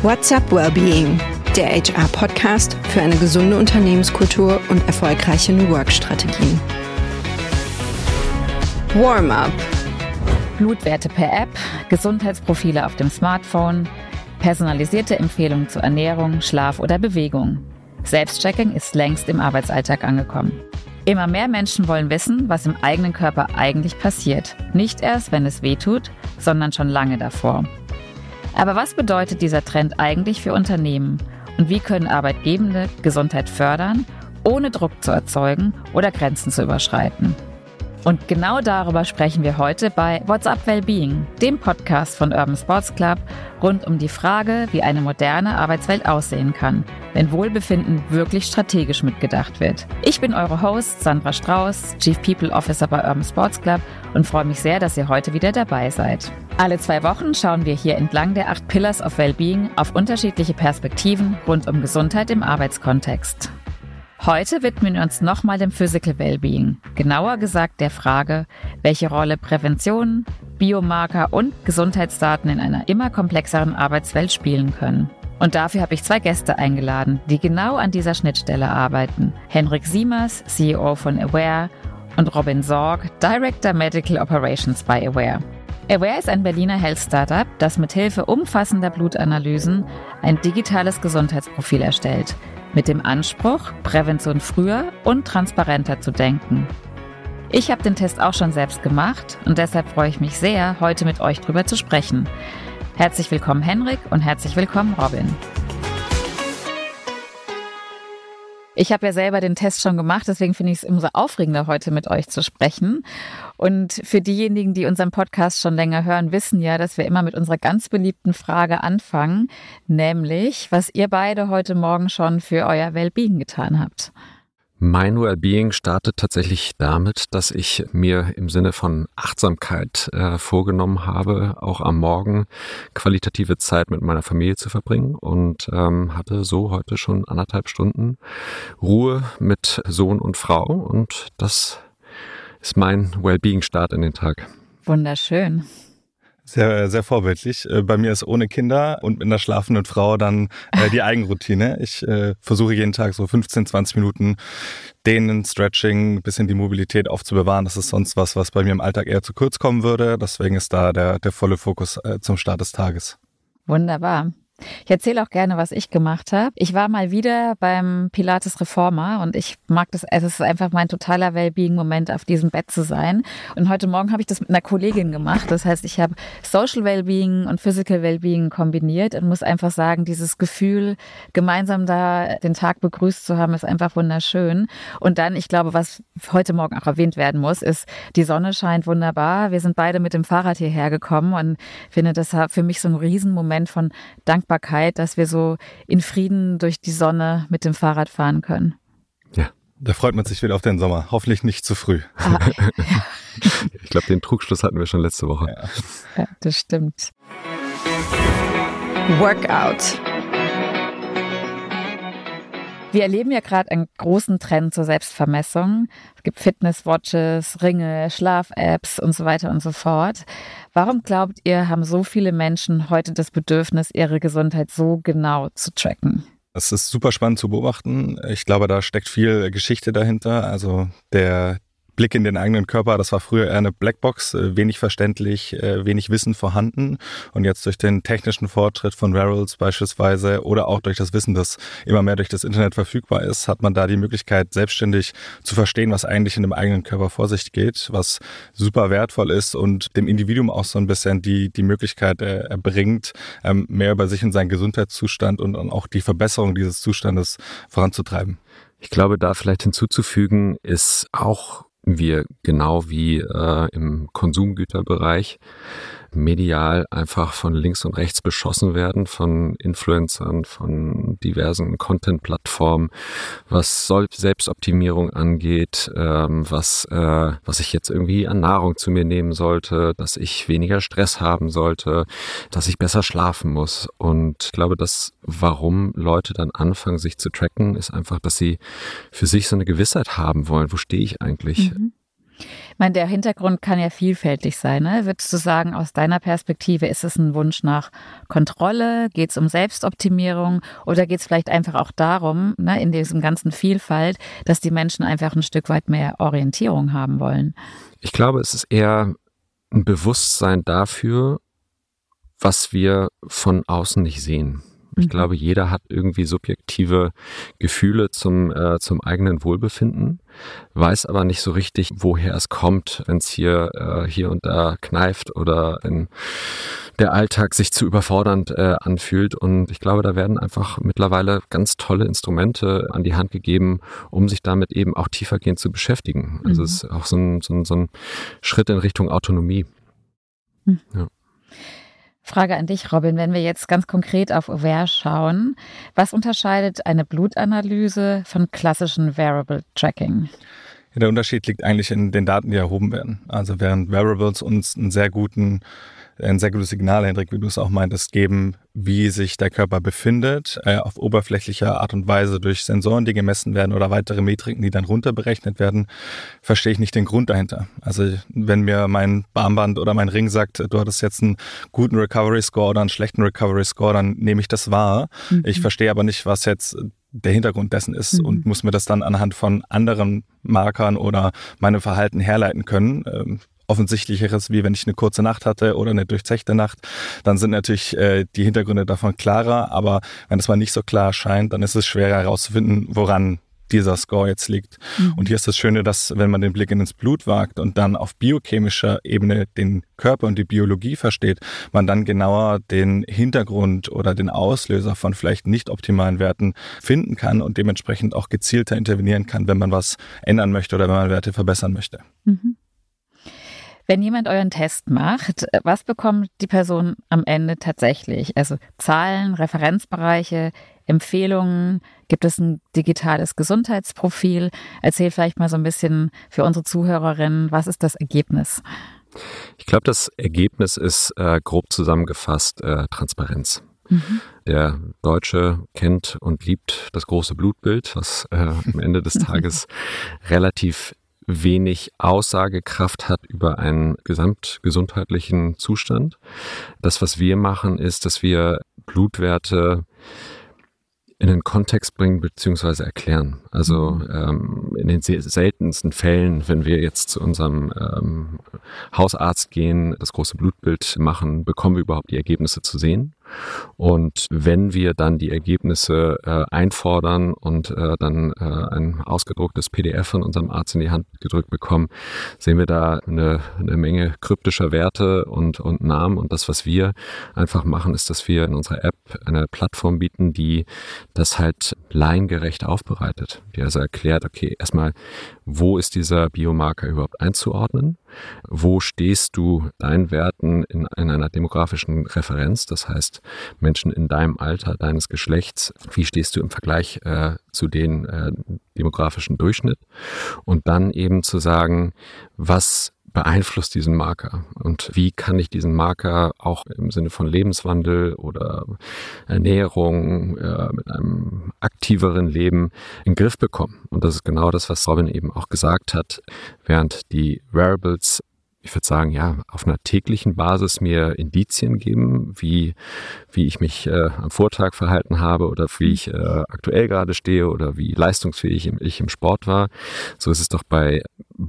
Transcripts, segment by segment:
What's Up Wellbeing, der HR-Podcast für eine gesunde Unternehmenskultur und erfolgreiche New Work-Strategien. Warm-Up. Blutwerte per App, Gesundheitsprofile auf dem Smartphone, personalisierte Empfehlungen zur Ernährung, Schlaf oder Bewegung. Selbstchecking ist längst im Arbeitsalltag angekommen. Immer mehr Menschen wollen wissen, was im eigenen Körper eigentlich passiert. Nicht erst, wenn es wehtut, sondern schon lange davor. Aber was bedeutet dieser Trend eigentlich für Unternehmen? Und wie können Arbeitgebende Gesundheit fördern, ohne Druck zu erzeugen oder Grenzen zu überschreiten? Und genau darüber sprechen wir heute bei What's Up Wellbeing, dem Podcast von Urban Sports Club, rund um die Frage, wie eine moderne Arbeitswelt aussehen kann, wenn Wohlbefinden wirklich strategisch mitgedacht wird. Ich bin eure Host Sandra Strauß, Chief People Officer bei Urban Sports Club und freue mich sehr, dass ihr heute wieder dabei seid. Alle 2 Wochen schauen wir hier entlang der 8 Pillars of Wellbeing auf unterschiedliche Perspektiven rund um Gesundheit im Arbeitskontext. Heute widmen wir uns nochmal dem Physical Wellbeing, genauer gesagt der Frage, welche Rolle Prävention, Biomarker und Gesundheitsdaten in einer immer komplexeren Arbeitswelt spielen können. Und dafür habe ich 2 Gäste eingeladen, die genau an dieser Schnittstelle arbeiten. Henrik Siemers, CEO von Aware, und Robin Sorg, Director Medical Operations bei Aware. Aware ist ein Berliner Health-Startup, das mithilfe umfassender Blutanalysen ein digitales Gesundheitsprofil erstellt, mit dem Anspruch, Prävention früher und transparenter zu denken. Ich habe den Test auch schon selbst gemacht und deshalb freue ich mich sehr, heute mit euch drüber zu sprechen. Herzlich willkommen Henrik und herzlich willkommen Robin. Ich habe ja selber den Test schon gemacht, deswegen finde ich es umso aufregender, heute mit euch zu sprechen. Und für diejenigen, die unseren Podcast schon länger hören, wissen ja, dass wir immer mit unserer ganz beliebten Frage anfangen, nämlich, was ihr beide heute Morgen schon für euer Wellbeing getan habt. Mein Wellbeing startet tatsächlich damit, dass ich mir im Sinne von Achtsamkeit vorgenommen habe, auch am Morgen qualitative Zeit mit meiner Familie zu verbringen und hatte so heute schon 1,5 Stunden Ruhe mit Sohn und Frau und das ist mein Wellbeing-Start in den Tag. Wunderschön. Sehr, sehr vorbildlich. Bei mir ist ohne Kinder und mit einer schlafenden Frau dann die Eigenroutine. Ich versuche jeden Tag so 15, 20 Minuten Dehnen, Stretching, ein bisschen die Mobilität aufzubewahren. Das ist sonst was bei mir im Alltag eher zu kurz kommen würde. Deswegen ist da der volle Fokus zum Start des Tages. Wunderbar. Ich erzähle auch gerne, was ich gemacht habe. Ich war mal wieder beim Pilates Reformer und ich mag das, es ist einfach mein totaler Wellbeing-Moment, auf diesem Bett zu sein. Und heute Morgen habe ich das mit einer Kollegin gemacht. Das heißt, ich habe Social Wellbeing und Physical Wellbeing kombiniert und muss einfach sagen, dieses Gefühl, gemeinsam da den Tag begrüßt zu haben, ist einfach wunderschön. Und dann, ich glaube, was heute Morgen auch erwähnt werden muss, ist, die Sonne scheint wunderbar. Wir sind beide mit dem Fahrrad hierher gekommen und finde, das war für mich so ein Riesenmoment von Dankbarkeit, dass wir so in Frieden durch die Sonne mit dem Fahrrad fahren können. Ja, da freut man sich wieder auf den Sommer. Hoffentlich nicht zu früh. Ja. Ich glaube, den Trugschluss hatten wir schon letzte Woche. Ja, das stimmt. Workout. Wir erleben ja gerade einen großen Trend zur Selbstvermessung. Es gibt Fitness-Watches, Ringe, Schlaf-Apps und so weiter und so fort. Warum glaubt ihr, haben so viele Menschen heute das Bedürfnis, ihre Gesundheit so genau zu tracken? Es ist super spannend zu beobachten. Ich glaube, da steckt viel Geschichte dahinter. Also der Blick in den eigenen Körper, das war früher eher eine Blackbox, wenig verständlich, wenig Wissen vorhanden. Und jetzt durch den technischen Fortschritt von Wearables beispielsweise oder auch durch das Wissen, das immer mehr durch das Internet verfügbar ist, hat man da die Möglichkeit, selbstständig zu verstehen, was eigentlich in dem eigenen Körper vor sich geht, was super wertvoll ist und dem Individuum auch so ein bisschen die Möglichkeit erbringt, mehr über sich und seinen Gesundheitszustand und dann auch die Verbesserung dieses Zustandes voranzutreiben. Ich glaube, da vielleicht hinzuzufügen ist auch wir genau wie im Konsumgüterbereich medial einfach von links und rechts beschossen werden, von Influencern, von diversen Content-Plattformen, was Selbstoptimierung angeht, was ich jetzt irgendwie an Nahrung zu mir nehmen sollte, dass ich weniger Stress haben sollte, dass ich besser schlafen muss. Und ich glaube, dass warum Leute dann anfangen, sich zu tracken, ist einfach, dass sie für sich so eine Gewissheit haben wollen. Wo stehe ich eigentlich? Mhm. Ich meine, der Hintergrund kann ja vielfältig sein. Ne? Würdest du sagen, aus deiner Perspektive ist es ein Wunsch nach Kontrolle? Geht es um Selbstoptimierung? Oder geht es vielleicht einfach auch darum, ne, in diesem ganzen Vielfalt, dass die Menschen einfach ein Stück weit mehr Orientierung haben wollen? Ich glaube, es ist eher ein Bewusstsein dafür, was wir von außen nicht sehen. Ich glaube, jeder hat irgendwie subjektive Gefühle zum eigenen Wohlbefinden, weiß aber nicht so richtig, woher es kommt, wenn es hier und da kneift oder wenn der Alltag sich zu überfordernd anfühlt. Und ich glaube, da werden einfach mittlerweile ganz tolle Instrumente an die Hand gegeben, um sich damit eben auch tiefergehend zu beschäftigen. Also es ist auch so ein Schritt in Richtung Autonomie. Ja. Frage an dich, Robin, wenn wir jetzt ganz konkret auf Aware schauen, was unterscheidet eine Blutanalyse von klassischen Variable Tracking? Ja, der Unterschied liegt eigentlich in den Daten, die erhoben werden. Also während Variables uns ein sehr gutes Signal, Hendrik, wie du es auch meintest, geben, wie sich der Körper befindet, auf oberflächlicher Art und Weise durch Sensoren, die gemessen werden oder weitere Metriken, die dann runterberechnet werden, verstehe ich nicht den Grund dahinter. Also wenn mir mein Armband oder mein Ring sagt, du hattest jetzt einen guten Recovery Score oder einen schlechten Recovery Score, dann nehme ich das wahr. Ich verstehe aber nicht, was jetzt der Hintergrund dessen ist und muss mir das dann anhand von anderen Markern oder meinem Verhalten herleiten können. Offensichtlicheres, wie wenn ich eine kurze Nacht hatte oder eine durchzechte Nacht, dann sind natürlich die Hintergründe davon klarer, aber wenn es mal nicht so klar scheint, dann ist es schwerer herauszufinden, woran dieser Score jetzt liegt. Und hier ist das Schöne, dass wenn man den Blick ins Blut wagt und dann auf biochemischer Ebene den Körper und die Biologie versteht, man dann genauer den Hintergrund oder den Auslöser von vielleicht nicht optimalen Werten finden kann und dementsprechend auch gezielter intervenieren kann, wenn man was ändern möchte oder wenn man Werte verbessern möchte. Wenn jemand euren Test macht, was bekommt die Person am Ende tatsächlich? Also Zahlen, Referenzbereiche, Empfehlungen? Gibt es ein digitales Gesundheitsprofil? Erzähl vielleicht mal so ein bisschen für unsere Zuhörerinnen, was ist das Ergebnis? Ich glaube, das Ergebnis ist grob zusammengefasst Transparenz. Der Deutsche kennt und liebt das große Blutbild, was am Ende des Tages relativ wenig Aussagekraft hat über einen gesamtgesundheitlichen Zustand. Das, was wir machen, ist, dass wir Blutwerte in den Kontext bringen bzw. erklären. Also in den seltensten Fällen, wenn wir jetzt zu unserem Hausarzt gehen, das große Blutbild machen, bekommen wir überhaupt die Ergebnisse zu sehen. Und wenn wir dann die Ergebnisse einfordern und dann ein ausgedrucktes PDF von unserem Arzt in die Hand gedrückt bekommen, sehen wir da eine Menge kryptischer Werte und Namen. Und das, was wir einfach machen, ist, dass wir in unserer App eine Plattform bieten, die das halt laiengerecht aufbereitet. Die also erklärt, okay, erstmal, wo ist dieser Biomarker überhaupt einzuordnen? Wo stehst du deinen Werten in einer demografischen Referenz? Das heißt, Menschen in deinem Alter, deines Geschlechts, wie stehst du im Vergleich zu den demografischen Durchschnitt? Und dann eben zu sagen, was beeinflusst diesen Marker und wie kann ich diesen Marker auch im Sinne von Lebenswandel oder Ernährung mit einem aktiveren Leben in den Griff bekommen. Und das ist genau das, was Robin eben auch gesagt hat, während die Wearables, ich würde sagen, ja, auf einer täglichen Basis mir Indizien geben, wie ich mich am Vortag verhalten habe oder wie ich aktuell gerade stehe oder wie leistungsfähig ich im Sport war. So ist es doch bei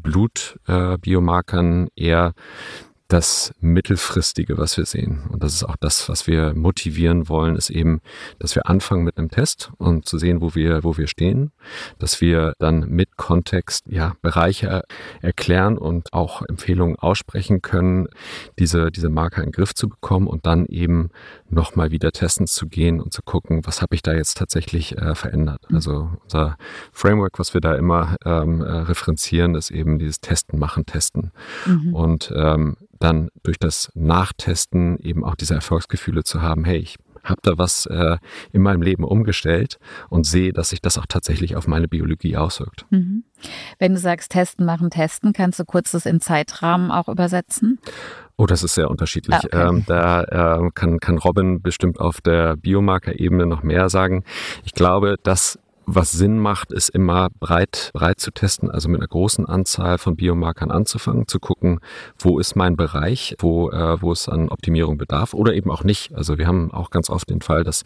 Blutbiomarkern eher das Mittelfristige, was wir sehen. Und das ist auch das, was wir motivieren wollen, ist eben, dass wir anfangen mit einem Test und zu sehen, wo wir stehen, dass wir dann mit Kontext Bereiche erklären und auch Empfehlungen aussprechen können, diese Marker in den Griff zu bekommen und dann eben nochmal wieder testen zu gehen und zu gucken, was habe ich da jetzt tatsächlich verändert. Also unser Framework, was wir da immer referenzieren, ist eben dieses Testen, Machen, Testen. Und dann durch das Nachtesten eben auch diese Erfolgsgefühle zu haben, hey, ich habe da was in meinem Leben umgestellt und sehe, dass sich das auch tatsächlich auf meine Biologie auswirkt. Wenn du sagst Testen, Machen, Testen, kannst du kurz das in Zeitrahmen auch übersetzen? Oh, das ist sehr unterschiedlich. Okay. Da kann Robin bestimmt auf der Biomarker-Ebene noch mehr sagen. Ich glaube, das Was Sinn macht, ist immer breit zu testen, also mit einer großen Anzahl von Biomarkern anzufangen, zu gucken, wo ist mein Bereich, wo es an Optimierung bedarf oder eben auch nicht. Also wir haben auch ganz oft den Fall, dass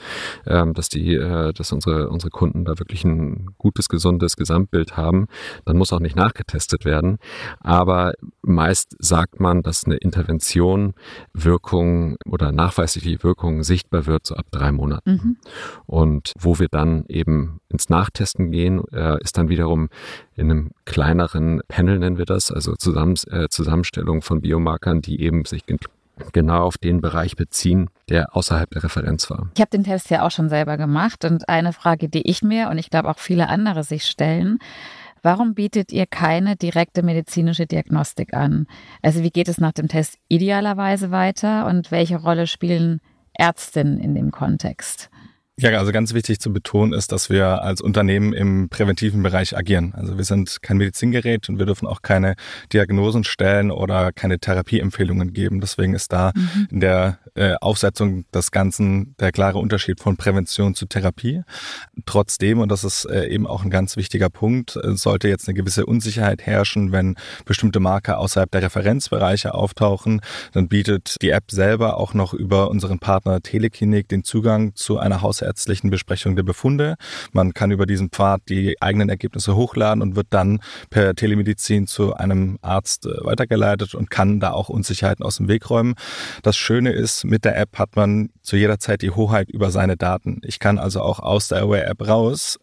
unsere Kunden da wirklich ein gutes, gesundes Gesamtbild haben. Dann muss auch nicht nachgetestet werden. Aber meist sagt man, dass eine Intervention Wirkung oder nachweisliche Wirkung sichtbar wird so ab 3 Monaten. Mhm. Und wo wir dann eben ins Nachtesten gehen, ist dann wiederum in einem kleineren Panel, nennen wir das, also Zusammenstellung von Biomarkern, die eben sich genau auf den Bereich beziehen, der außerhalb der Referenz war. Ich habe den Test ja auch schon selber gemacht und eine Frage, die ich mir und ich glaube auch viele andere sich stellen: Warum bietet ihr keine direkte medizinische Diagnostik an? Also wie geht es nach dem Test idealerweise weiter und welche Rolle spielen Ärztinnen in dem Kontext? Ja, also ganz wichtig zu betonen ist, dass wir als Unternehmen im präventiven Bereich agieren. Also wir sind kein Medizingerät und wir dürfen auch keine Diagnosen stellen oder keine Therapieempfehlungen geben. Deswegen ist da in der Aufsetzung des Ganzen der klare Unterschied von Prävention zu Therapie. Trotzdem, und das ist eben auch ein ganz wichtiger Punkt, sollte jetzt eine gewisse Unsicherheit herrschen, wenn bestimmte Marker außerhalb der Referenzbereiche auftauchen, dann bietet die App selber auch noch über unseren Partner Teleklinik den Zugang zu einer hausärztlichen Besprechung der Befunde. Man kann über diesen Pfad die eigenen Ergebnisse hochladen und wird dann per Telemedizin zu einem Arzt weitergeleitet und kann da auch Unsicherheiten aus dem Weg räumen. Das Schöne ist, mit der App hat man zu jeder Zeit die Hoheit über seine Daten. Ich kann also auch aus der Aware-App raus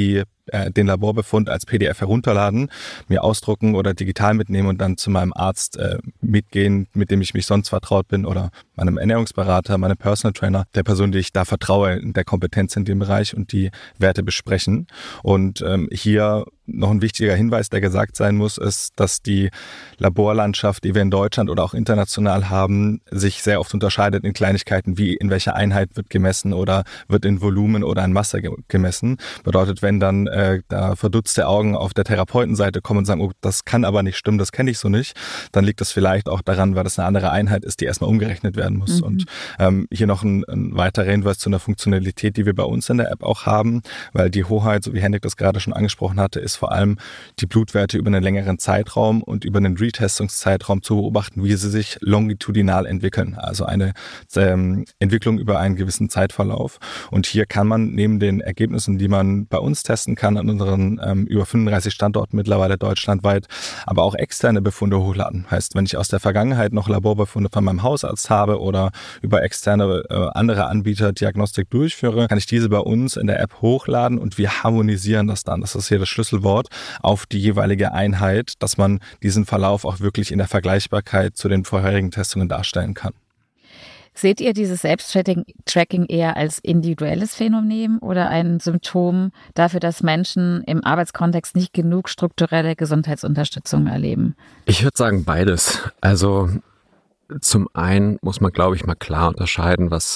den Laborbefund als PDF herunterladen, mir ausdrucken oder digital mitnehmen und dann zu meinem Arzt mitgehen, mit dem ich mich sonst vertraut bin, oder meinem Ernährungsberater, meinem Personal Trainer, der Person, die ich da vertraue, in der Kompetenz in dem Bereich, und die Werte besprechen. Und hier noch ein wichtiger Hinweis, der gesagt sein muss, ist, dass die Laborlandschaft, die wir in Deutschland oder auch international haben, sich sehr oft unterscheidet in Kleinigkeiten, wie in welcher Einheit wird gemessen oder wird in Volumen oder in Masse gemessen. Bedeutet, wenn dann da verdutzte Augen auf der Therapeutenseite kommen und sagen, oh, das kann aber nicht stimmen, das kenne ich so nicht, dann liegt das vielleicht auch daran, weil das eine andere Einheit ist, die erstmal umgerechnet werden muss. Und hier noch ein weiterer Hinweis zu einer Funktionalität, die wir bei uns in der App auch haben, weil die Hoheit, so wie Henrik das gerade schon angesprochen hatte, ist vor allem die Blutwerte über einen längeren Zeitraum und über einen Retestungszeitraum zu beobachten, wie sie sich longitudinal entwickeln, also eine Entwicklung über einen gewissen Zeitverlauf. Und hier kann man neben den Ergebnissen, die man bei uns testen kann, an unseren über 35 Standorten mittlerweile deutschlandweit, aber auch externe Befunde hochladen. Heißt, wenn ich aus der Vergangenheit noch Laborbefunde von meinem Hausarzt habe oder über externe andere Anbieter Diagnostik durchführe, kann ich diese bei uns in der App hochladen und wir harmonisieren das dann. Das ist hier das Schlüsselwort auf die jeweilige Einheit, dass man diesen Verlauf auch wirklich in der Vergleichbarkeit zu den vorherigen Testungen darstellen kann. Seht ihr dieses Selbsttracking eher als individuelles Phänomen oder ein Symptom dafür, dass Menschen im Arbeitskontext nicht genug strukturelle Gesundheitsunterstützung erleben? Ich würde sagen beides. Also zum einen muss man, glaube ich, mal klar unterscheiden, was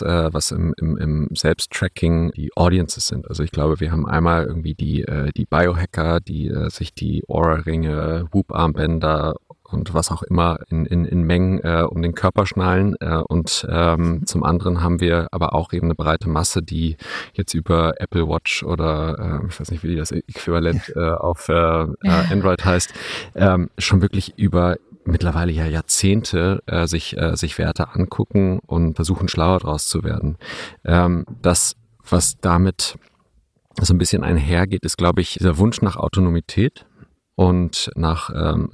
im Selbsttracking die Audiences sind. Also ich glaube, wir haben einmal irgendwie die Biohacker, die sich die Oura-Ringe, Whoop-Armbänder und was auch immer in Mengen um den Körper schnallen. Und zum anderen haben wir aber auch eben eine breite Masse, die jetzt über Apple Watch oder ich weiß nicht, wie das Äquivalent auf Android heißt, schon wirklich über mittlerweile ja Jahrzehnte sich Werte angucken und versuchen, schlauer draus zu werden. Das, was damit so ein bisschen einhergeht, ist, glaube ich, dieser Wunsch nach Autonomität und nach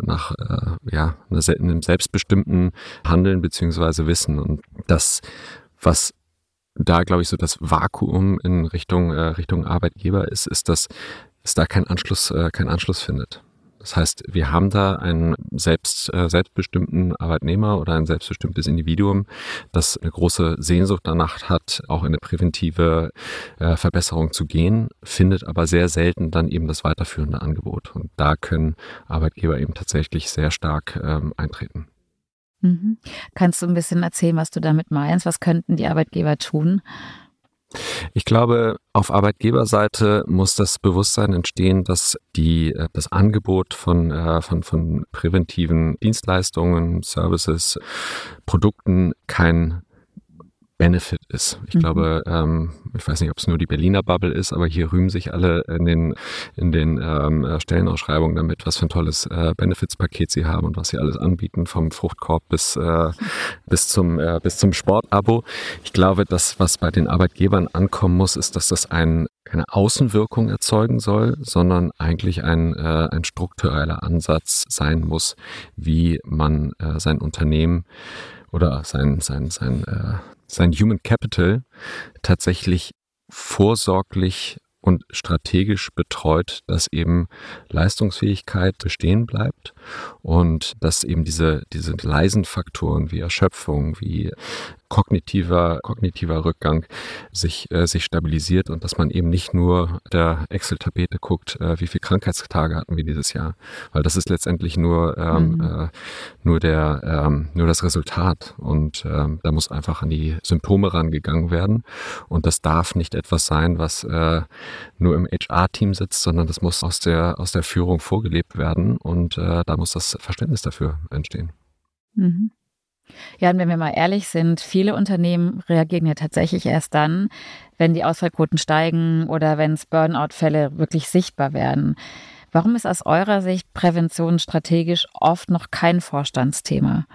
einem selbstbestimmten Handeln beziehungsweise Wissen. Und das, was da, glaube ich, so das Vakuum in Richtung Arbeitgeber ist, dass es da keinen Anschluss findet. Das heißt, wir haben da einen selbstbestimmten Arbeitnehmer oder ein selbstbestimmtes Individuum, das eine große Sehnsucht danach hat, auch in eine präventive Verbesserung zu gehen, findet aber sehr selten dann eben das weiterführende Angebot. Und da können Arbeitgeber eben tatsächlich sehr stark eintreten. Mhm. Kannst du ein bisschen erzählen, was du damit meinst? Was könnten die Arbeitgeber tun? Ich glaube, auf Arbeitgeberseite muss das Bewusstsein entstehen, dass das Angebot von präventiven Dienstleistungen, Services, Produkten kein Benefit ist. Ich glaube, ich weiß nicht, ob es nur die Berliner Bubble ist, aber hier rühmen sich alle in den Stellenausschreibungen damit, was für ein tolles Benefits-Paket sie haben und was sie alles anbieten, vom Fruchtkorb bis zum Sportabo. Ich glaube, das, was bei den Arbeitgebern ankommen muss, ist, dass das keine Außenwirkung erzeugen soll, sondern eigentlich ein struktureller Ansatz sein muss, wie man sein Unternehmen oder sein Human Capital tatsächlich vorsorglich und strategisch betreut, dass eben Leistungsfähigkeit bestehen bleibt und dass eben diese leisen Faktoren wie Erschöpfung, wie kognitiver Rückgang sich stabilisiert und dass man eben nicht nur der Excel-Tapete guckt, wie viele Krankheitstage hatten wir dieses Jahr, weil das ist letztendlich nur das Resultat und da muss einfach an die Symptome rangegangen werden und das darf nicht etwas sein, was nur im HR-Team sitzt, sondern das muss aus der Führung vorgelebt werden und da muss das Verständnis dafür entstehen. Mhm. Ja, und wenn wir mal ehrlich sind, viele Unternehmen reagieren ja tatsächlich erst dann, wenn die Ausfallquoten steigen oder wenn Burnout-Fälle wirklich sichtbar werden. Warum ist aus eurer Sicht Prävention strategisch oft noch kein Vorstandsthema?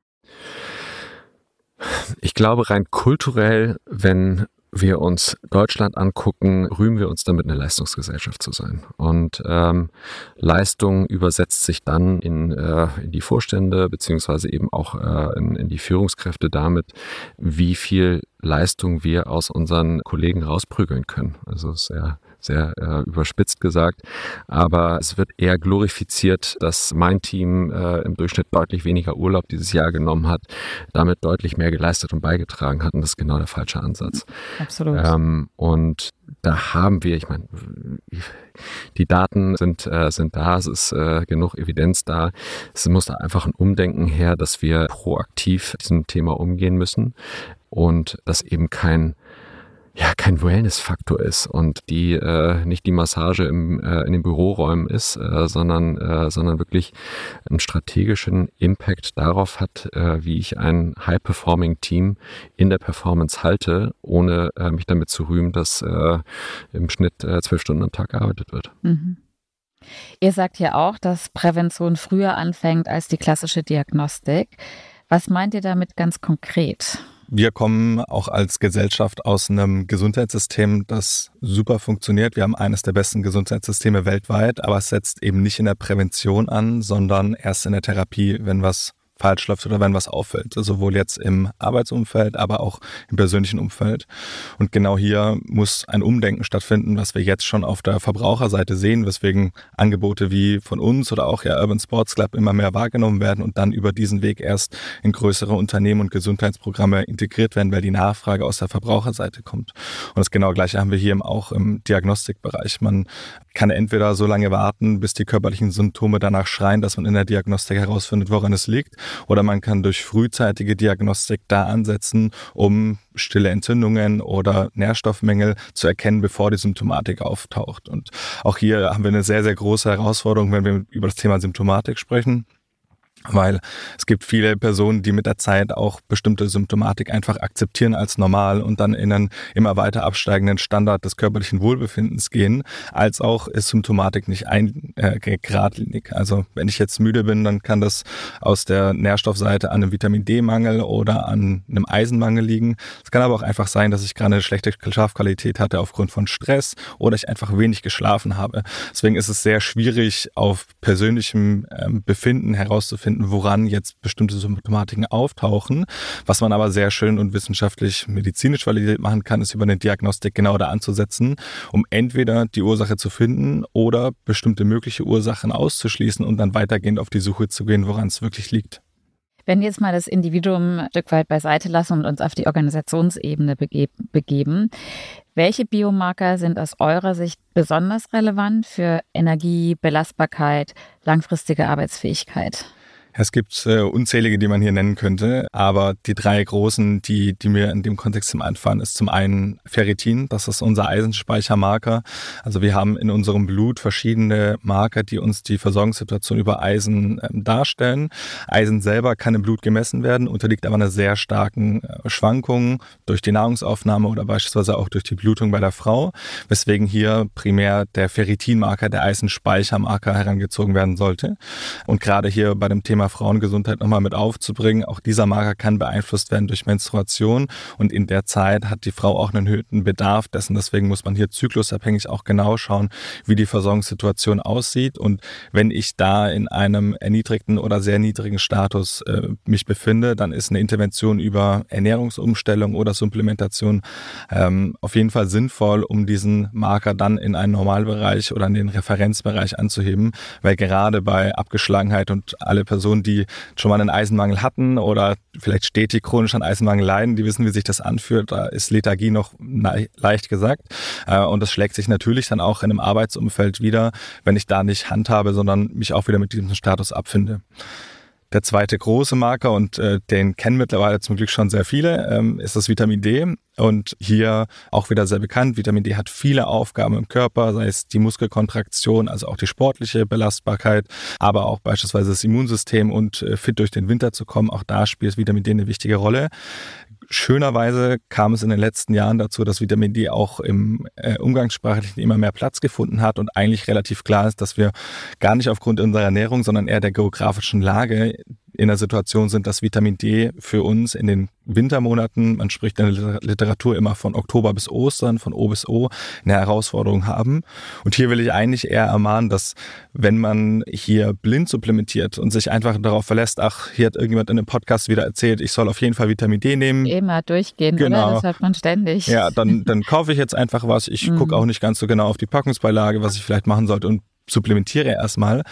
Ich glaube, rein kulturell, wenn wir uns Deutschland angucken, rühmen wir uns damit, eine Leistungsgesellschaft zu sein. Und Leistung übersetzt sich dann in die Vorstände beziehungsweise eben auch in die Führungskräfte damit, wie viel Leistung wir aus unseren Kollegen rausprügeln können. Also sehr überspitzt gesagt, aber es wird eher glorifiziert, dass mein Team im Durchschnitt deutlich weniger Urlaub dieses Jahr genommen hat, damit deutlich mehr geleistet und beigetragen hat und das ist genau der falsche Ansatz. Absolut. Und da haben wir, ich meine, die Daten sind da, es ist genug Evidenz da. Es muss da einfach ein Umdenken her, dass wir proaktiv mit diesem Thema umgehen müssen und dass eben kein Wellness-Faktor ist und die nicht die Massage in den Büroräumen ist, sondern wirklich einen strategischen Impact darauf hat, wie ich ein High-Performing-Team in der Performance halte, ohne mich damit zu rühmen, dass im Schnitt 12 Stunden am Tag gearbeitet wird. Mhm. Ihr sagt ja auch, dass Prävention früher anfängt als die klassische Diagnostik. Was meint ihr damit ganz konkret? Wir kommen auch als Gesellschaft aus einem Gesundheitssystem, das super funktioniert. Wir haben eines der besten Gesundheitssysteme weltweit, aber es setzt eben nicht in der Prävention an, sondern erst in der Therapie, wenn was falsch läuft oder wenn was auffällt. Sowohl jetzt im Arbeitsumfeld, aber auch im persönlichen Umfeld. Und genau hier muss ein Umdenken stattfinden, was wir jetzt schon auf der Verbraucherseite sehen, weswegen Angebote wie von uns oder auch Urban Sports Club immer mehr wahrgenommen werden und dann über diesen Weg erst in größere Unternehmen und Gesundheitsprogramme integriert werden, weil die Nachfrage aus der Verbraucherseite kommt. Und das genau Gleiche haben wir hier auch im Diagnostikbereich. Man kann entweder so lange warten, bis die körperlichen Symptome danach schreien, dass man in der Diagnostik herausfindet, woran es liegt. Oder man kann durch frühzeitige Diagnostik da ansetzen, um stille Entzündungen oder Nährstoffmängel zu erkennen, bevor die Symptomatik auftaucht. Und auch hier haben wir eine sehr, sehr große Herausforderung, wenn wir über das Thema Symptomatik sprechen. Weil es gibt viele Personen, die mit der Zeit auch bestimmte Symptomatik einfach akzeptieren als normal und dann in einen immer weiter absteigenden Standard des körperlichen Wohlbefindens gehen, als auch ist Symptomatik nicht geradlinig. Also wenn ich jetzt müde bin, dann kann das aus der Nährstoffseite an einem Vitamin-D-Mangel oder an einem Eisenmangel liegen. Es kann aber auch einfach sein, dass ich gerade eine schlechte Schlafqualität hatte aufgrund von Stress oder ich einfach wenig geschlafen habe. Deswegen ist es sehr schwierig, auf persönlichem Befinden herauszufinden, woran jetzt bestimmte Symptomatiken auftauchen. Was man aber sehr schön und wissenschaftlich medizinisch validiert machen kann, ist über eine Diagnostik genau da anzusetzen, um entweder die Ursache zu finden oder bestimmte mögliche Ursachen auszuschließen und dann weitergehend auf die Suche zu gehen, woran es wirklich liegt. Wenn wir jetzt mal das Individuum ein Stück weit beiseite lassen und uns auf die Organisationsebene begeben, welche Biomarker sind aus eurer Sicht besonders relevant für Energie, Belastbarkeit, langfristige Arbeitsfähigkeit? Es gibt unzählige, die man hier nennen könnte, aber die 3 großen, die mir in dem Kontext zum einfallen, ist zum einen Ferritin, das ist unser Eisenspeichermarker. Also wir haben in unserem Blut verschiedene Marker, die uns die Versorgungssituation über Eisen darstellen. Eisen selber kann im Blut gemessen werden, unterliegt aber einer sehr starken Schwankung durch die Nahrungsaufnahme oder beispielsweise auch durch die Blutung bei der Frau, weswegen hier primär der Ferritinmarker, der Eisenspeichermarker herangezogen werden sollte. Und gerade hier bei dem Thema Frauengesundheit nochmal mit aufzubringen. Auch dieser Marker kann beeinflusst werden durch Menstruation und in der Zeit hat die Frau auch einen erhöhten Bedarf dessen. Deswegen muss man hier zyklusabhängig auch genau schauen, wie die Versorgungssituation aussieht. Und wenn ich da in einem erniedrigten oder sehr niedrigen Status mich befinde, dann ist eine Intervention über Ernährungsumstellung oder Supplementation auf jeden Fall sinnvoll, um diesen Marker dann in einen Normalbereich oder in den Referenzbereich anzuheben, weil gerade bei Abgeschlagenheit und alle Personen, die schon mal einen Eisenmangel hatten oder vielleicht stetig chronisch an Eisenmangel leiden, die wissen, wie sich das anfühlt. Da ist Lethargie noch leicht gesagt. Und das schlägt sich natürlich dann auch in einem Arbeitsumfeld wieder, wenn ich da nicht handhabe, sondern mich auch wieder mit diesem Status abfinde. Der zweite große Marker, und den kennen mittlerweile zum Glück schon sehr viele, ist das Vitamin D. Und hier auch wieder sehr bekannt, Vitamin D hat viele Aufgaben im Körper, sei es die Muskelkontraktion, also auch die sportliche Belastbarkeit, aber auch beispielsweise das Immunsystem und fit durch den Winter zu kommen. Auch da spielt Vitamin D eine wichtige Rolle. Schönerweise kam es in den letzten Jahren dazu, dass Vitamin D auch im Umgangssprachlichen immer mehr Platz gefunden hat und eigentlich relativ klar ist, dass wir gar nicht aufgrund unserer Ernährung, sondern eher der geografischen Lage in der Situation sind, dass Vitamin D für uns in den Wintermonaten, man spricht in der Literatur immer von Oktober bis Ostern, von O bis O, eine Herausforderung haben. Und hier will ich eigentlich eher ermahnen, dass wenn man hier blind supplementiert und sich einfach darauf verlässt, ach, hier hat irgendjemand in einem Podcast wieder erzählt, ich soll auf jeden Fall Vitamin D nehmen. Immer durchgehen, genau. Oder? Das hört man ständig. Ja, dann kaufe ich jetzt einfach was. Ich gucke auch nicht ganz so genau auf die Packungsbeilage, was ich vielleicht machen sollte und supplementiere erstmal.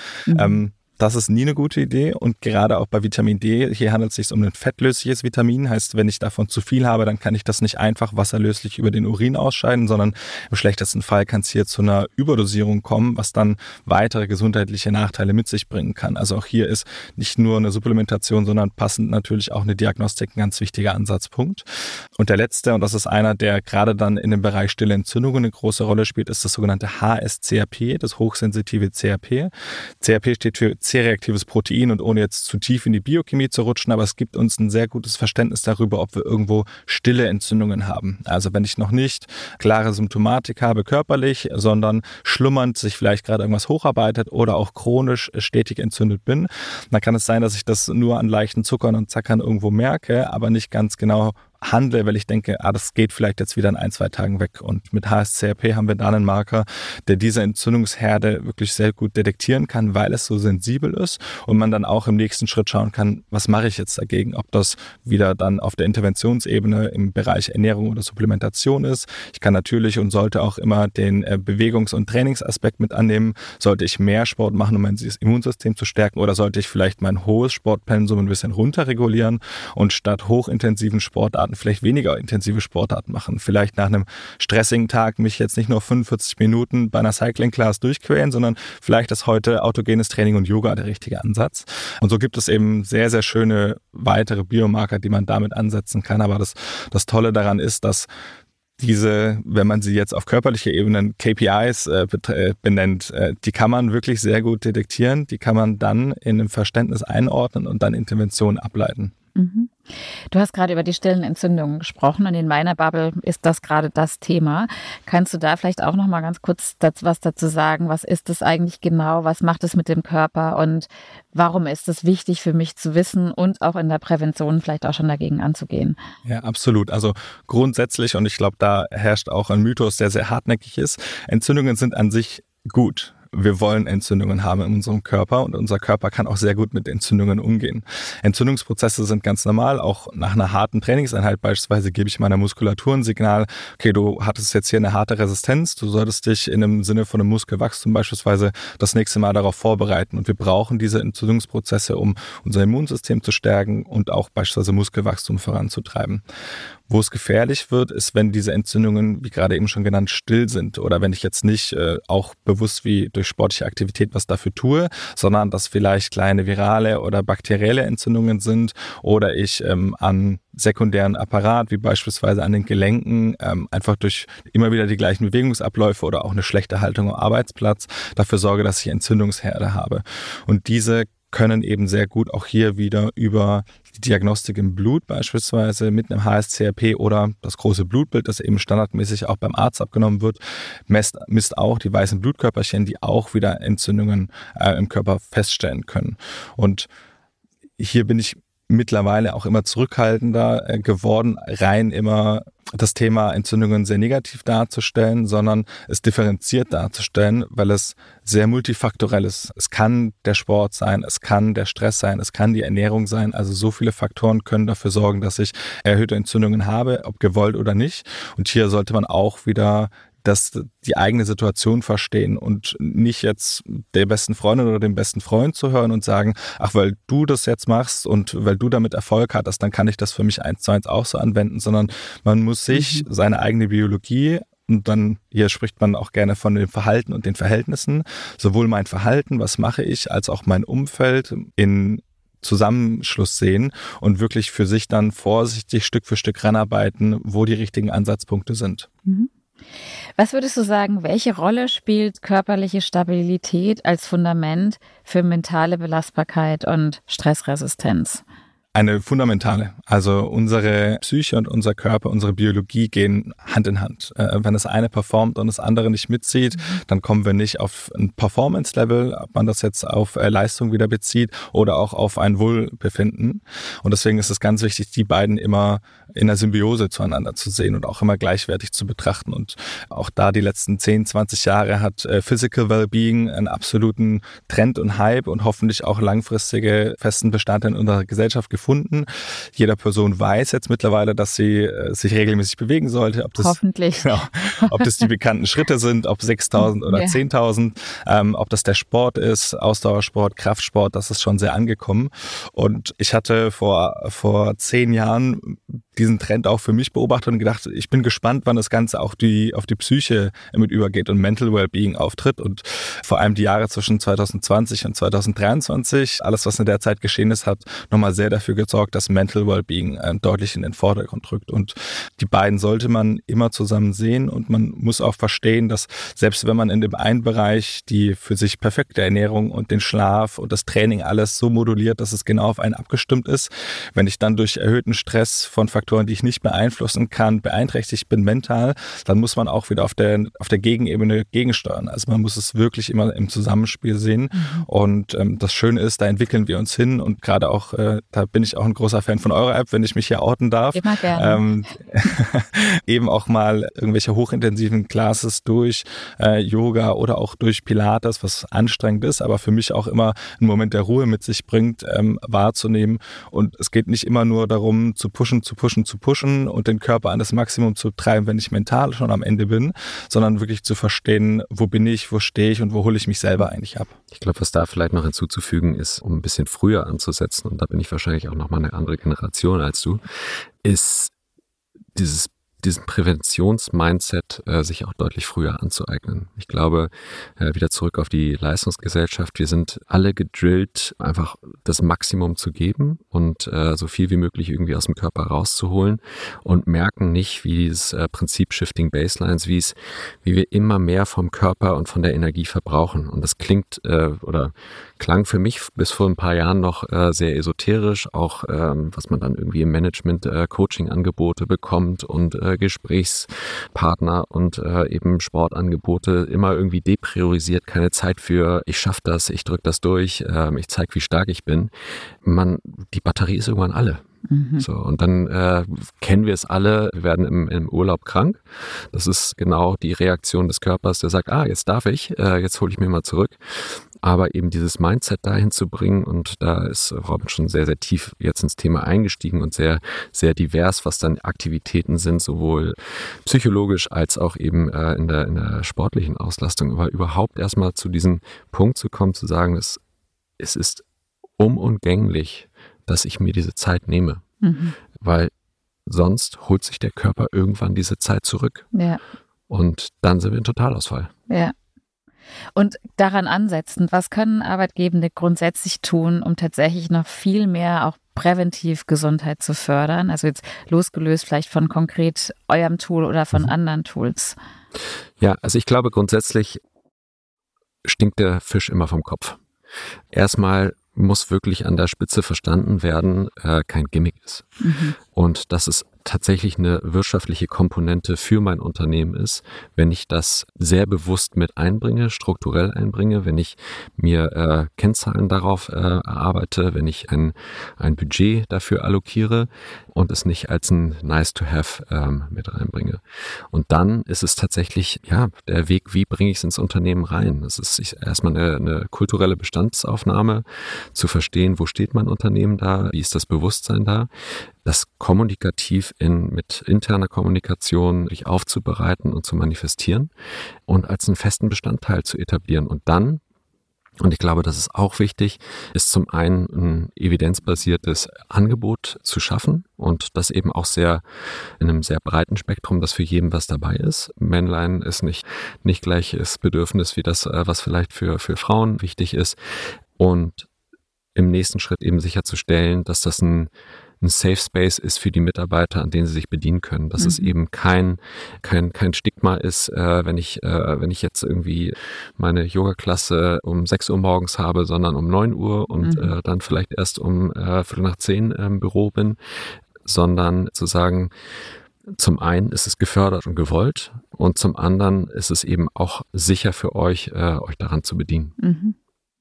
Das ist nie eine gute Idee und gerade auch bei Vitamin D, hier handelt es sich um ein fettlösliches Vitamin, heißt, wenn ich davon zu viel habe, dann kann ich das nicht einfach wasserlöslich über den Urin ausscheiden, sondern im schlechtesten Fall kann es hier zu einer Überdosierung kommen, was dann weitere gesundheitliche Nachteile mit sich bringen kann. Also auch hier ist nicht nur eine Supplementation, sondern passend natürlich auch eine Diagnostik ein ganz wichtiger Ansatzpunkt. Und der letzte, und das ist einer, der gerade dann in dem Bereich stille Entzündungen eine große Rolle spielt, ist das sogenannte HSCRP, das hochsensitive CRP. CRP steht für C-reaktives Protein und ohne jetzt zu tief in die Biochemie zu rutschen, aber es gibt uns ein sehr gutes Verständnis darüber, ob wir irgendwo stille Entzündungen haben. Also wenn ich noch nicht klare Symptomatik habe körperlich, sondern schlummernd sich vielleicht gerade irgendwas hocharbeitet oder auch chronisch stetig entzündet bin, dann kann es sein, dass ich das nur an leichten Zuckern und Zackern irgendwo merke, aber nicht ganz genau handle, weil ich denke, das geht vielleicht jetzt wieder in 1-2 Tagen weg. Und mit HSCRP haben wir da einen Marker, der diese Entzündungsherde wirklich sehr gut detektieren kann, weil es so sensibel ist und man dann auch im nächsten Schritt schauen kann, was mache ich jetzt dagegen, ob das wieder dann auf der Interventionsebene im Bereich Ernährung oder Supplementation ist. Ich kann natürlich und sollte auch immer den Bewegungs- und Trainingsaspekt mit annehmen. Sollte ich mehr Sport machen, um mein Immunsystem zu stärken, oder sollte ich vielleicht mein hohes Sportpensum ein bisschen runterregulieren und statt hochintensiven Sportarten vielleicht weniger intensive Sportarten machen. Vielleicht nach einem stressigen Tag mich jetzt nicht nur 45 Minuten bei einer Cycling-Class durchquälen, sondern vielleicht ist heute autogenes Training und Yoga der richtige Ansatz. Und so gibt es eben sehr, sehr schöne weitere Biomarker, die man damit ansetzen kann. Aber das Tolle daran ist, dass diese, wenn man sie jetzt auf körperlicher Ebene KPIs benennt, die kann man wirklich sehr gut detektieren. Die kann man dann in einem Verständnis einordnen und dann Interventionen ableiten. Mhm. Du hast gerade über die stillen Entzündungen gesprochen und in meiner Bubble ist das gerade das Thema. Kannst du da vielleicht auch noch mal ganz kurz was dazu sagen? Was ist das eigentlich genau? Was macht es mit dem Körper und warum ist es wichtig für mich zu wissen und auch in der Prävention vielleicht auch schon dagegen anzugehen? Ja, absolut. Also grundsätzlich, und ich glaube, da herrscht auch ein Mythos, der sehr hartnäckig ist, Entzündungen sind an sich gut. Wir wollen Entzündungen haben in unserem Körper und unser Körper kann auch sehr gut mit Entzündungen umgehen. Entzündungsprozesse sind ganz normal, auch nach einer harten Trainingseinheit beispielsweise gebe ich meiner Muskulatur ein Signal, okay, du hattest jetzt hier eine harte Resistenz, du solltest dich in dem Sinne von einem Muskelwachstum beispielsweise das nächste Mal darauf vorbereiten und wir brauchen diese Entzündungsprozesse, um unser Immunsystem zu stärken und auch beispielsweise Muskelwachstum voranzutreiben. Wo es gefährlich wird, ist, wenn diese Entzündungen, wie gerade eben schon genannt, still sind oder wenn ich jetzt nicht auch bewusst wie durch sportliche Aktivität was dafür tue, sondern dass vielleicht kleine virale oder bakterielle Entzündungen sind oder ich an sekundären Apparat, wie beispielsweise an den Gelenken, einfach durch immer wieder die gleichen Bewegungsabläufe oder auch eine schlechte Haltung am Arbeitsplatz dafür sorge, dass ich Entzündungsherde habe. Und diese können eben sehr gut auch hier wieder über die Diagnostik im Blut beispielsweise mit einem HSCRP oder das große Blutbild, das eben standardmäßig auch beim Arzt abgenommen wird, misst auch die weißen Blutkörperchen, die auch wieder Entzündungen im Körper feststellen können. Und hier bin ich mittlerweile auch immer zurückhaltender geworden, rein immer das Thema Entzündungen sehr negativ darzustellen, sondern es differenziert darzustellen, weil es sehr multifaktorell ist. Es kann der Sport sein, es kann der Stress sein, es kann die Ernährung sein. Also so viele Faktoren können dafür sorgen, dass ich erhöhte Entzündungen habe, ob gewollt oder nicht. Und hier sollte man auch wieder die eigene Situation verstehen und nicht jetzt der besten Freundin oder dem besten Freund zu hören und sagen, ach, weil du das jetzt machst und weil du damit Erfolg hattest, dann kann ich das für mich 1:1 auch so anwenden, sondern man muss sich seine eigene Biologie und dann, hier spricht man auch gerne von dem Verhalten und den Verhältnissen, sowohl mein Verhalten, was mache ich, als auch mein Umfeld in Zusammenschluss sehen und wirklich für sich dann vorsichtig Stück für Stück ranarbeiten, wo die richtigen Ansatzpunkte sind. Was würdest du sagen, welche Rolle spielt körperliche Stabilität als Fundament für mentale Belastbarkeit und Stressresistenz? Eine fundamentale. Also unsere Psyche und unser Körper, unsere Biologie gehen Hand in Hand. Wenn das eine performt und das andere nicht mitzieht, dann kommen wir nicht auf ein Performance-Level, ob man das jetzt auf Leistung wieder bezieht oder auch auf ein Wohlbefinden. Und deswegen ist es ganz wichtig, die beiden immer in der Symbiose zueinander zu sehen und auch immer gleichwertig zu betrachten. Und auch da die letzten 10, 20 Jahre hat Physical Wellbeing einen absoluten Trend und Hype und hoffentlich auch langfristige festen Bestandteil in unserer Gesellschaft gefunden. Jeder Person weiß jetzt mittlerweile, dass sie sich regelmäßig bewegen sollte. Ob das, hoffentlich. Genau, ob das die bekannten Schritte sind, ob 6.000 oder 10.000, ob das der Sport ist, Ausdauersport, Kraftsport, das ist schon sehr angekommen. Und ich hatte vor 10 Jahren diesen Trend auch für mich beobachtet und gedacht, ich bin gespannt, wann das Ganze auch auf die Psyche mit übergeht und Mental Wellbeing auftritt. Und vor allem die Jahre zwischen 2020 und 2023, alles, was in der Zeit geschehen ist, hat nochmal sehr dafür gesorgt, dass Mental Wellbeing deutlich in den Vordergrund rückt. Und die beiden sollte man immer zusammen sehen und man muss auch verstehen, dass selbst wenn man in dem einen Bereich die für sich perfekte Ernährung und den Schlaf und das Training alles so moduliert, dass es genau auf einen abgestimmt ist, wenn ich dann durch erhöhten Stress von Faktoren, die ich nicht beeinflussen kann, beeinträchtigt bin mental, dann muss man auch wieder auf der Gegenebene gegensteuern. Also man muss es wirklich immer im Zusammenspiel sehen. Und das Schöne ist, da entwickeln wir uns hin und gerade auch, da bin ich auch ein großer Fan von eurer App, wenn ich mich hier outen darf. Immer gerne. Eben auch mal irgendwelche hochintensiven Classes durch Yoga oder auch durch Pilates, was anstrengend ist, aber für mich auch immer einen Moment der Ruhe mit sich bringt, wahrzunehmen. Und es geht nicht immer nur darum, zu pushen und den Körper an das Maximum zu treiben, wenn ich mental schon am Ende bin, sondern wirklich zu verstehen, wo bin ich, wo stehe ich und wo hole ich mich selber eigentlich ab. Ich glaube, was da vielleicht noch hinzuzufügen ist, um ein bisschen früher anzusetzen, und da bin ich wahrscheinlich auch nochmal eine andere Generation als du, ist diesen Präventionsmindset sich auch deutlich früher anzueignen. Ich glaube, wieder zurück auf die Leistungsgesellschaft, wir sind alle gedrillt, einfach das Maximum zu geben und so viel wie möglich irgendwie aus dem Körper rauszuholen und merken nicht, wie dieses Prinzip Shifting Baselines, wie wir immer mehr vom Körper und von der Energie verbrauchen. Und das klingt oder klang für mich bis vor ein paar Jahren noch sehr esoterisch, auch was man dann irgendwie im Management Coaching-Angebote bekommt und Gesprächspartner und eben Sportangebote immer irgendwie depriorisiert, keine Zeit für, ich schaffe das, ich drücke das durch, ich zeige, wie stark ich bin. Die Batterie ist irgendwann alle. So, und dann kennen wir es alle, wir werden im Urlaub krank. Das ist genau die Reaktion des Körpers, der sagt, jetzt darf ich, jetzt hole ich mir mal zurück. Aber eben dieses Mindset dahin zu bringen, und da ist Robin schon sehr, sehr tief jetzt ins Thema eingestiegen und sehr, sehr divers, was dann Aktivitäten sind, sowohl psychologisch als auch eben in der sportlichen Auslastung. Aber überhaupt erstmal zu diesem Punkt zu kommen, zu sagen, es ist unumgänglich, dass ich mir diese Zeit nehme. Weil sonst holt sich der Körper irgendwann diese Zeit zurück. Ja. Und dann sind wir in Totalausfall. Ja. Und daran ansetzend, was können Arbeitgebende grundsätzlich tun, um tatsächlich noch viel mehr auch präventiv Gesundheit zu fördern? Also jetzt losgelöst vielleicht von konkret eurem Tool oder von anderen Tools. Ja, also ich glaube grundsätzlich stinkt der Fisch immer vom Kopf. Erstmal muss wirklich an der Spitze verstanden werden, kein Gimmick ist. Und dass es tatsächlich eine wirtschaftliche Komponente für mein Unternehmen ist, wenn ich das sehr bewusst mit einbringe, strukturell einbringe, wenn ich mir Kennzahlen darauf erarbeite, wenn ich ein Budget dafür allokiere und es nicht als ein Nice-to-have mit reinbringe. Und dann ist es tatsächlich der Weg, wie bringe ich es ins Unternehmen rein. Das ist erstmal eine kulturelle Bestandsaufnahme, zu verstehen, wo steht mein Unternehmen da, wie ist das Bewusstsein da, das kommunikativ mit interner Kommunikation sich aufzubereiten und zu manifestieren und als einen festen Bestandteil zu etablieren. Und dann, und ich glaube, das ist auch wichtig, ist zum einen ein evidenzbasiertes Angebot zu schaffen und das eben auch in einem sehr breiten Spektrum, dass für jeden was dabei ist. Männlein ist nicht gleiches Bedürfnis wie das, was vielleicht für Frauen wichtig ist. Und im nächsten Schritt eben sicherzustellen, dass das ein Safe Space ist für die Mitarbeiter, an denen sie sich bedienen können. Dass es eben kein Stigma ist, wenn ich jetzt irgendwie meine Yoga-Klasse um 6 Uhr morgens habe, sondern um 9 Uhr und dann vielleicht erst um 9:45 im Büro bin, sondern zu sagen, zum einen ist es gefördert und gewollt und zum anderen ist es eben auch sicher für euch, euch daran zu bedienen.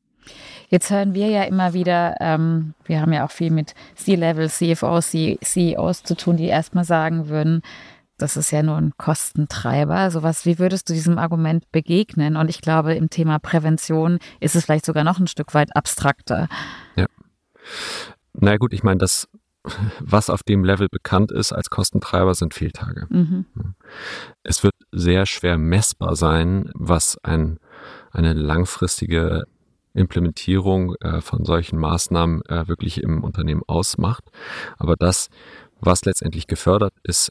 Jetzt hören wir ja immer wieder, wir haben ja auch viel mit C-Level, CFOs, CEOs zu tun, die erstmal sagen würden, das ist ja nur ein Kostentreiber. Wie würdest du diesem Argument begegnen? Und ich glaube, im Thema Prävention ist es vielleicht sogar noch ein Stück weit abstrakter. Ja. Na gut, ich meine, was auf dem Level bekannt ist als Kostentreiber, sind Fehltage. Es wird sehr schwer messbar sein, was eine langfristige Implementierung von solchen Maßnahmen wirklich im Unternehmen ausmacht. Aber das, was letztendlich gefördert ist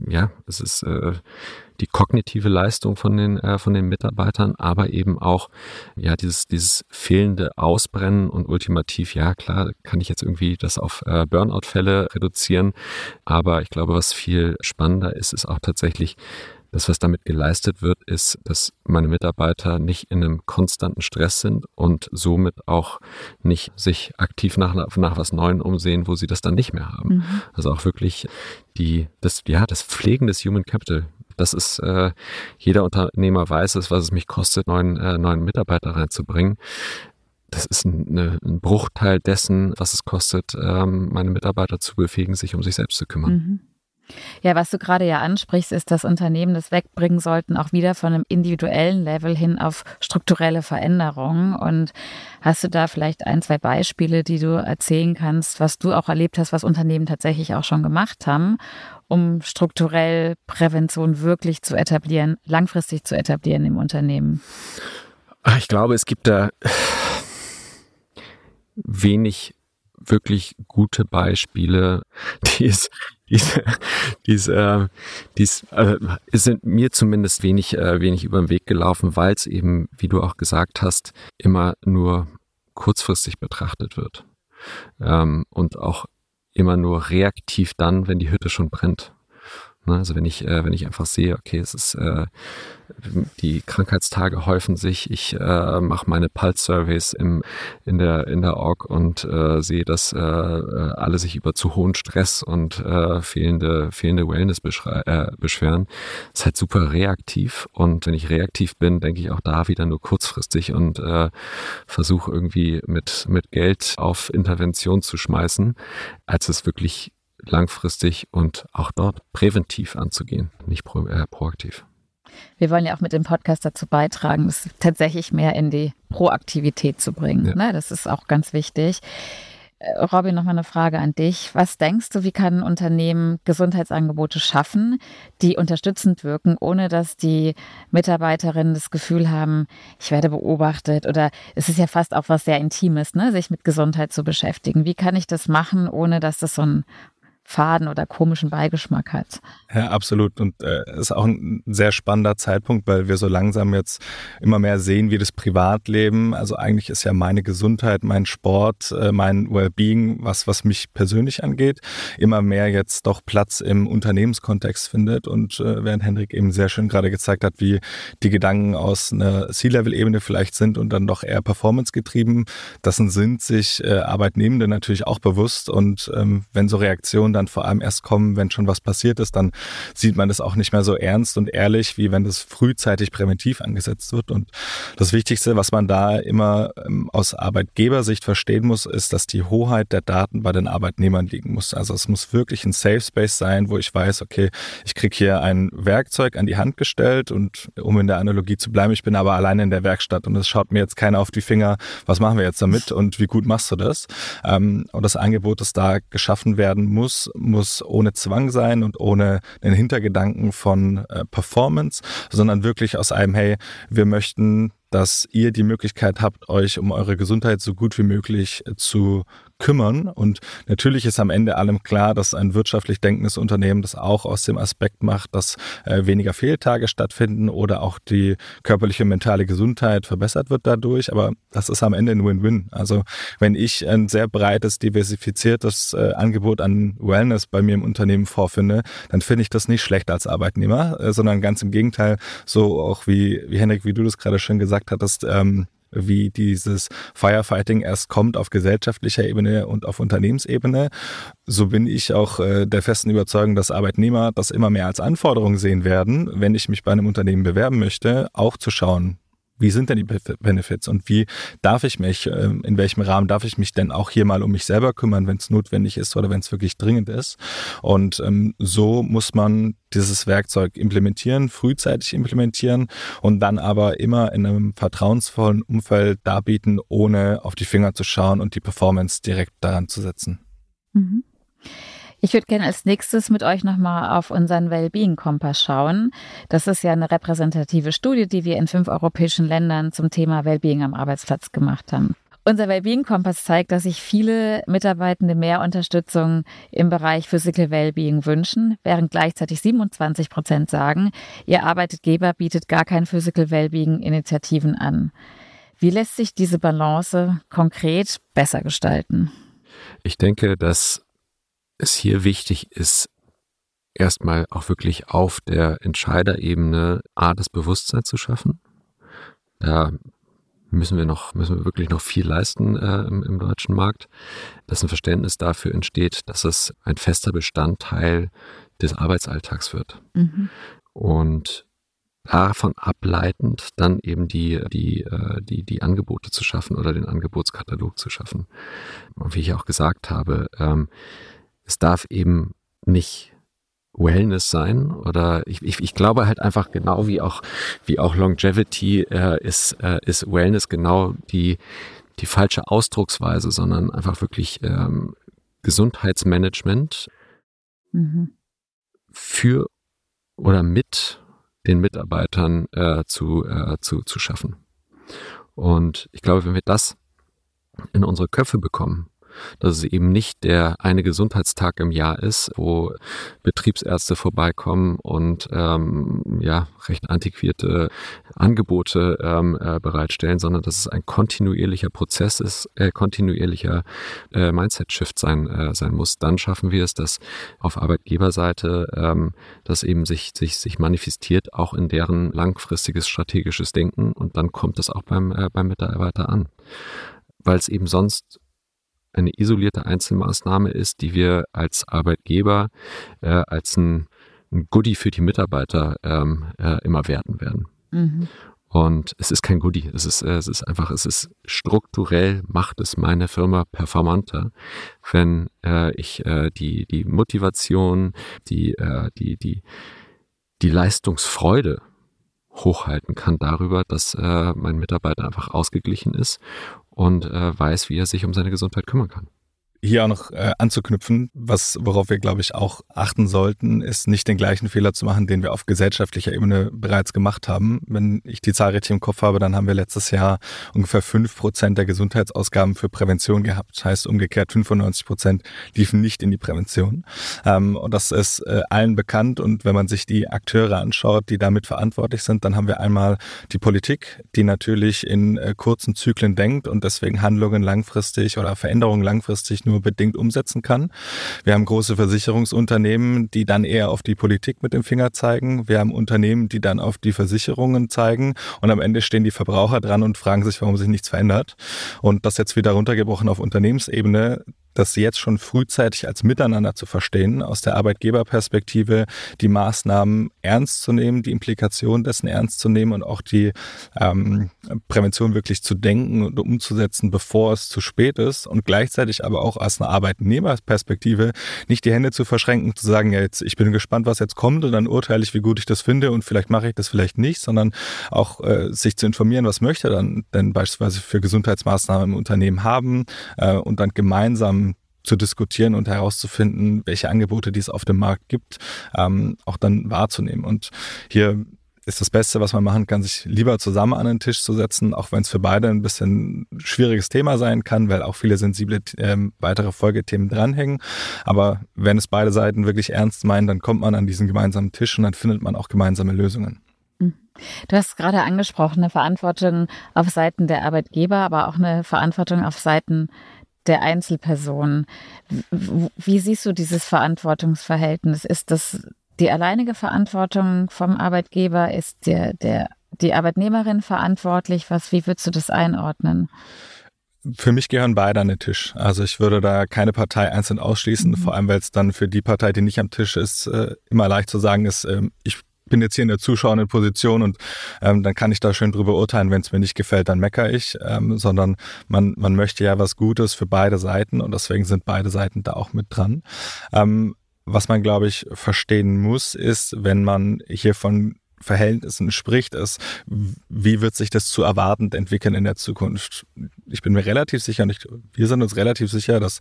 die kognitive Leistung von den Mitarbeitern, aber eben auch dieses fehlende Ausbrennen und ultimativ, ja klar, kann ich jetzt irgendwie das auf Burnout-Fälle reduzieren. Aber ich glaube, was viel spannender ist auch tatsächlich, das, was damit geleistet wird, ist, dass meine Mitarbeiter nicht in einem konstanten Stress sind und somit auch nicht sich aktiv nach was Neuem umsehen, wo sie das dann nicht mehr haben. Also auch wirklich das Pflegen des Human Capital. Das ist, jeder Unternehmer weiß es, was es mich kostet, neuen Mitarbeiter reinzubringen. Das ist ein Bruchteil dessen, was es kostet, meine Mitarbeiter zu befähigen, sich um sich selbst zu kümmern. Ja, was du gerade ja ansprichst, ist, dass Unternehmen das wegbringen sollten, auch wieder von einem individuellen Level hin auf strukturelle Veränderungen. Und hast du da vielleicht 1, 2 Beispiele, die du erzählen kannst, was du auch erlebt hast, was Unternehmen tatsächlich auch schon gemacht haben, um strukturell Prävention wirklich zu etablieren, langfristig zu etablieren im Unternehmen? Ich glaube, es gibt da wenig wirklich gute Beispiele, sind mir zumindest wenig über den Weg gelaufen, weil es eben, wie du auch gesagt hast, immer nur kurzfristig betrachtet wird und auch immer nur reaktiv dann, wenn die Hütte schon brennt. Also wenn ich einfach sehe, okay, es ist die Krankheitstage häufen sich, ich mache meine Pulse-Surveys in der Org und sehe, dass alle sich über zu hohen Stress und fehlende Wellness beschweren. Das ist halt super reaktiv und wenn ich reaktiv bin, denke ich auch da wieder nur kurzfristig und versuche irgendwie mit Geld auf Intervention zu schmeißen, als es wirklich langfristig und auch dort präventiv anzugehen, nicht proaktiv. Wir wollen ja auch mit dem Podcast dazu beitragen, es tatsächlich mehr in die Proaktivität zu bringen. Ja. Ne, das ist auch ganz wichtig. Robin, nochmal eine Frage an dich. Was denkst du, wie kann ein Unternehmen Gesundheitsangebote schaffen, die unterstützend wirken, ohne dass die Mitarbeiterinnen das Gefühl haben, ich werde beobachtet, oder es ist ja fast auch was sehr Intimes, ne, sich mit Gesundheit zu beschäftigen. Wie kann ich das machen, ohne dass das so faden oder komischen Beigeschmack hat. Ja, absolut. Und ist auch ein sehr spannender Zeitpunkt, weil wir so langsam jetzt immer mehr sehen, wie das Privatleben, also eigentlich ist ja meine Gesundheit, mein Sport, mein Wellbeing, was mich persönlich angeht, immer mehr jetzt doch Platz im Unternehmenskontext findet. Und während Hendrik eben sehr schön gerade gezeigt hat, wie die Gedanken aus einer C-Level-Ebene vielleicht sind und dann doch eher performance-getrieben, dessen sind sich Arbeitnehmende natürlich auch bewusst. Und wenn so Reaktionen dann vor allem erst kommen, wenn schon was passiert ist, dann sieht man das auch nicht mehr so ernst und ehrlich, wie wenn das frühzeitig präventiv angesetzt wird. Und das Wichtigste, was man da immer aus Arbeitgebersicht verstehen muss, ist, dass die Hoheit der Daten bei den Arbeitnehmern liegen muss. Also es muss wirklich ein Safe Space sein, wo ich weiß, okay, ich kriege hier ein Werkzeug an die Hand gestellt und um in der Analogie zu bleiben, ich bin aber alleine in der Werkstatt und es schaut mir jetzt keiner auf die Finger, was machen wir jetzt damit und wie gut machst du das? Und das Angebot, das da geschaffen werden muss ohne Zwang sein und ohne den Hintergedanken von Performance, sondern wirklich aus einem, hey, wir möchten, dass ihr die Möglichkeit habt, euch um eure Gesundheit so gut wie möglich zu kümmern. Und natürlich ist am Ende allem klar, dass ein wirtschaftlich denkendes Unternehmen das auch aus dem Aspekt macht, dass weniger Fehltage stattfinden oder auch die körperliche und mentale Gesundheit verbessert wird dadurch. Aber das ist am Ende ein Win-Win. Also wenn ich ein sehr breites, diversifiziertes Angebot an Wellness bei mir im Unternehmen vorfinde, dann finde ich das nicht schlecht als Arbeitnehmer, sondern ganz im Gegenteil, so auch wie Hendrik, wie du das gerade schon gesagt hattest, wie dieses Firefighting erst kommt auf gesellschaftlicher Ebene und auf Unternehmensebene. So bin ich auch der festen Überzeugung, dass Arbeitnehmer das immer mehr als Anforderung sehen werden, wenn ich mich bei einem Unternehmen bewerben möchte, auch zu schauen, wie sind denn die Benefits und wie darf ich mich, in welchem Rahmen darf ich mich denn auch hier mal um mich selber kümmern, wenn es notwendig ist oder wenn es wirklich dringend ist. Und so muss man dieses Werkzeug implementieren, frühzeitig implementieren und dann aber immer in einem vertrauensvollen Umfeld darbieten, ohne auf die Finger zu schauen und die Performance direkt daran zu setzen. Mhm. Ich würde gerne als nächstes mit euch nochmal auf unseren Wellbeing-Kompass schauen. Das ist ja eine repräsentative Studie, die wir in 5 europäischen Ländern zum Thema Wellbeing am Arbeitsplatz gemacht haben. Unser Wellbeing-Kompass zeigt, dass sich viele Mitarbeitende mehr Unterstützung im Bereich Physical Wellbeing wünschen, während gleichzeitig 27% sagen, ihr Arbeitgeber bietet gar keine Physical Wellbeing-Initiativen an. Wie lässt sich diese Balance konkret besser gestalten? Ich denke, dass es hier wichtig ist, erstmal auch wirklich auf der Entscheiderebene das Bewusstsein zu schaffen. Da müssen wir wirklich noch viel leisten im deutschen Markt, dass ein Verständnis dafür entsteht, dass es ein fester Bestandteil des Arbeitsalltags wird. Mhm. Und davon ableitend dann eben die Angebote zu schaffen oder den Angebotskatalog zu schaffen. Und wie ich auch gesagt habe, es darf eben nicht Wellness sein oder ich glaube halt einfach genau wie auch Longevity ist Wellness genau die falsche Ausdrucksweise, sondern einfach wirklich Gesundheitsmanagement für oder mit den Mitarbeitern zu schaffen. Und ich glaube, wenn wir das in unsere Köpfe bekommen, dass es eben nicht der eine Gesundheitstag im Jahr ist, wo Betriebsärzte vorbeikommen und recht antiquierte Angebote bereitstellen, sondern dass es ein kontinuierlicher Prozess ist, kontinuierlicher Mindset-Shift sein muss. Dann schaffen wir es, dass auf Arbeitgeberseite das eben sich manifestiert, auch in deren langfristiges strategisches Denken, und dann kommt es auch beim Mitarbeiter an. Weil es eben sonst eine isolierte Einzelmaßnahme ist, die wir als Arbeitgeber als ein Goodie für die Mitarbeiter immer werten werden. Mhm. Und es ist kein Goodie. Es ist strukturell, macht es meine Firma performanter, wenn ich die Motivation, die Leistungsfreude hochhalten kann darüber, dass mein Mitarbeiter einfach ausgeglichen ist und weiß, wie er sich um seine Gesundheit kümmern kann. hier auch noch anzuknüpfen, worauf wir, glaube ich, auch achten sollten, ist nicht den gleichen Fehler zu machen, den wir auf gesellschaftlicher Ebene bereits gemacht haben. Wenn ich die Zahl richtig im Kopf habe, dann haben wir letztes Jahr ungefähr 5% der Gesundheitsausgaben für Prävention gehabt. Das heißt, umgekehrt 95% liefen nicht in die Prävention. Und das ist allen bekannt. Und wenn man sich die Akteure anschaut, die damit verantwortlich sind, dann haben wir einmal die Politik, die natürlich in kurzen Zyklen denkt und deswegen Handlungen langfristig oder Veränderungen langfristig nur bedingt umsetzen kann. Wir haben große Versicherungsunternehmen, die dann eher auf die Politik mit dem Finger zeigen. Wir haben Unternehmen, die dann auf die Versicherungen zeigen und am Ende stehen die Verbraucher dran und fragen sich, warum sich nichts verändert. Und das jetzt wieder runtergebrochen auf Unternehmensebene, das jetzt schon frühzeitig als Miteinander zu verstehen, aus der Arbeitgeberperspektive die Maßnahmen ernst zu nehmen, die Implikationen dessen ernst zu nehmen und auch die Prävention wirklich zu denken und umzusetzen, bevor es zu spät ist und gleichzeitig aber auch aus einer Arbeitnehmerperspektive nicht die Hände zu verschränken, zu sagen, ja, jetzt, ich bin gespannt, was jetzt kommt und dann urteile ich, wie gut ich das finde und vielleicht mache ich das vielleicht nicht, sondern auch sich zu informieren, was möchte dann denn beispielsweise für Gesundheitsmaßnahmen im Unternehmen haben und dann gemeinsam zu diskutieren und herauszufinden, welche Angebote die es auf dem Markt gibt, auch dann wahrzunehmen. Und hier ist das Beste, was man machen kann, sich lieber zusammen an den Tisch zu setzen, auch wenn es für beide ein bisschen ein schwieriges Thema sein kann, weil auch viele sensible weitere Folgethemen dranhängen. Aber wenn es beide Seiten wirklich ernst meinen, dann kommt man an diesen gemeinsamen Tisch und dann findet man auch gemeinsame Lösungen. Du hast gerade angesprochen, eine Verantwortung auf Seiten der Arbeitgeber, aber auch eine Verantwortung auf Seiten der Einzelperson. Wie siehst du dieses Verantwortungsverhältnis? Ist das die alleinige Verantwortung vom Arbeitgeber? Ist die Arbeitnehmerin verantwortlich? Wie würdest du das einordnen? Für mich gehören beide an den Tisch. Also ich würde da keine Partei einzeln ausschließen, vor allem weil es dann für die Partei, die nicht am Tisch ist, immer leicht zu sagen ist, ich bin jetzt hier in der zuschauenden Position und dann kann ich da schön drüber urteilen, wenn es mir nicht gefällt, dann meckere ich, sondern man möchte ja was Gutes für beide Seiten und deswegen sind beide Seiten da auch mit dran. Was man, glaube ich, verstehen muss, ist, wenn man hier von Verhältnissen spricht, ist, wie wird sich das zu erwartend entwickeln in der Zukunft? Ich bin mir relativ sicher, wir sind uns relativ sicher, dass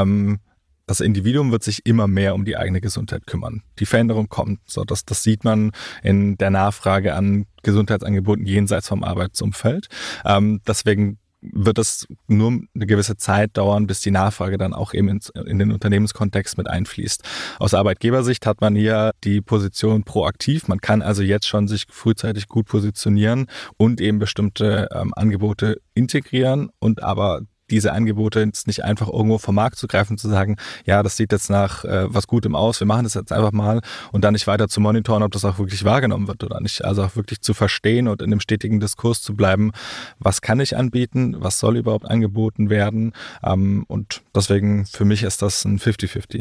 das Individuum wird sich immer mehr um die eigene Gesundheit kümmern. Die Veränderung kommt. So, das sieht man in der Nachfrage an Gesundheitsangeboten jenseits vom Arbeitsumfeld. Deswegen wird es nur eine gewisse Zeit dauern, bis die Nachfrage dann auch eben in den Unternehmenskontext mit einfließt. Aus Arbeitgebersicht hat man hier die Position proaktiv. Man kann also jetzt schon sich frühzeitig gut positionieren und eben bestimmte Angebote integrieren und aber diese Angebote jetzt nicht einfach irgendwo vom Markt zu greifen, zu sagen, ja, das sieht jetzt nach was Gutem aus, wir machen das jetzt einfach mal und dann nicht weiter zu monitoren, ob das auch wirklich wahrgenommen wird oder nicht. Also auch wirklich zu verstehen und in dem stetigen Diskurs zu bleiben, was kann ich anbieten, was soll überhaupt angeboten werden und deswegen für mich ist das ein 50-50.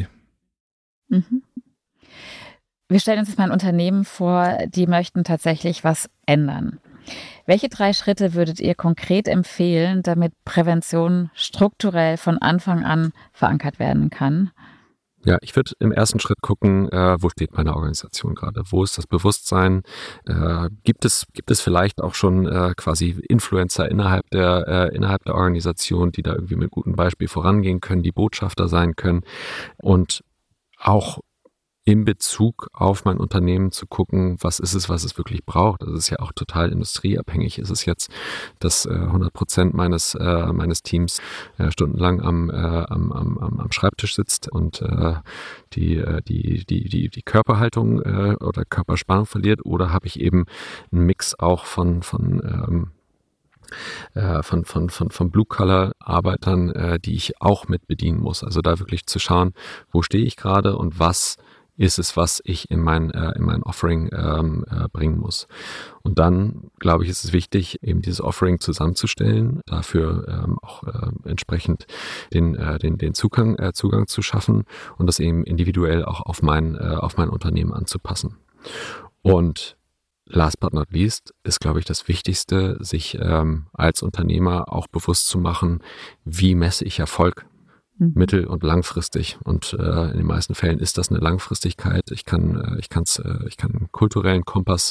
Mhm. Wir stellen uns jetzt mal ein Unternehmen vor, die möchten tatsächlich was ändern. Welche 3 Schritte würdet ihr konkret empfehlen, damit Prävention strukturell von Anfang an verankert werden kann? Ja, ich würde im ersten Schritt gucken, wo steht meine Organisation gerade? Wo ist das Bewusstsein? Gibt es vielleicht auch schon quasi Influencer innerhalb der Organisation, die da irgendwie mit gutem Beispiel vorangehen können, die Botschafter sein können und auch in Bezug auf mein Unternehmen zu gucken, was ist es, was es wirklich braucht. Das ist ja auch total industrieabhängig. Ist es jetzt, dass 100% meines Teams stundenlang am Schreibtisch sitzt und die Körperhaltung oder Körperspannung verliert, oder habe ich eben einen Mix auch von Blue-Collar-Arbeitern, die ich auch mit bedienen muss. Also da wirklich zu schauen, wo stehe ich gerade und was ist es, was ich in mein Offering bringen muss. Und dann, glaube ich, ist es wichtig, eben dieses Offering zusammenzustellen, dafür auch entsprechend den Zugang zu schaffen und das eben individuell auch auf mein Unternehmen anzupassen. Und last but not least ist, glaube ich, das Wichtigste, sich als Unternehmer auch bewusst zu machen, wie messe ich Erfolg? mittel- und langfristig. Und in den meisten Fällen ist das eine Langfristigkeit. Ich kann einen kulturellen Kompass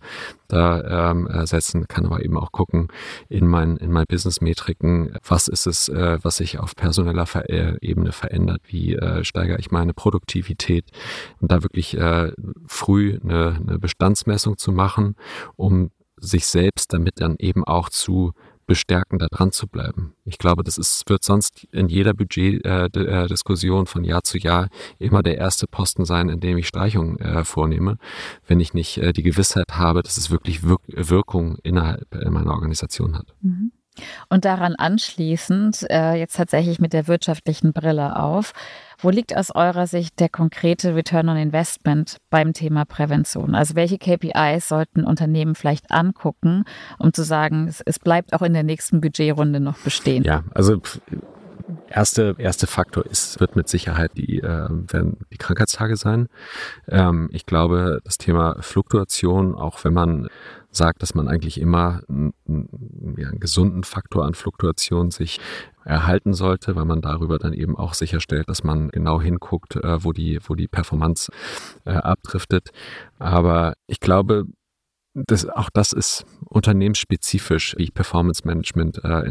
setzen, kann aber eben auch gucken in meinen Business-Metriken, was ist es, was sich auf personeller Ebene verändert, wie steigere ich meine Produktivität und da wirklich früh eine Bestandsmessung zu machen, um sich selbst damit dann eben auch zu bestärken, da dran zu bleiben. Ich glaube, wird sonst in jeder Budgetdiskussion von Jahr zu Jahr immer der erste Posten sein, in dem ich Streichungen vornehme, wenn ich nicht die Gewissheit habe, dass es wirklich Wirkung innerhalb meiner Organisation hat. Mhm. Und daran anschließend, jetzt tatsächlich mit der wirtschaftlichen Brille auf, wo liegt aus eurer Sicht der konkrete Return on Investment beim Thema Prävention? Also welche KPIs sollten Unternehmen vielleicht angucken, um zu sagen, es bleibt auch in der nächsten Budgetrunde noch bestehen? Ja, also erste Faktor wird mit Sicherheit werden die Krankheitstage sein. Ich glaube, das Thema Fluktuation, auch wenn man sagt, dass man eigentlich immer einen gesunden Faktor an Fluktuation sich erhalten sollte, weil man darüber dann eben auch sicherstellt, dass man genau hinguckt, wo die Performance abdriftet. Aber ich glaube, das ist unternehmensspezifisch, wie ich Performance Management in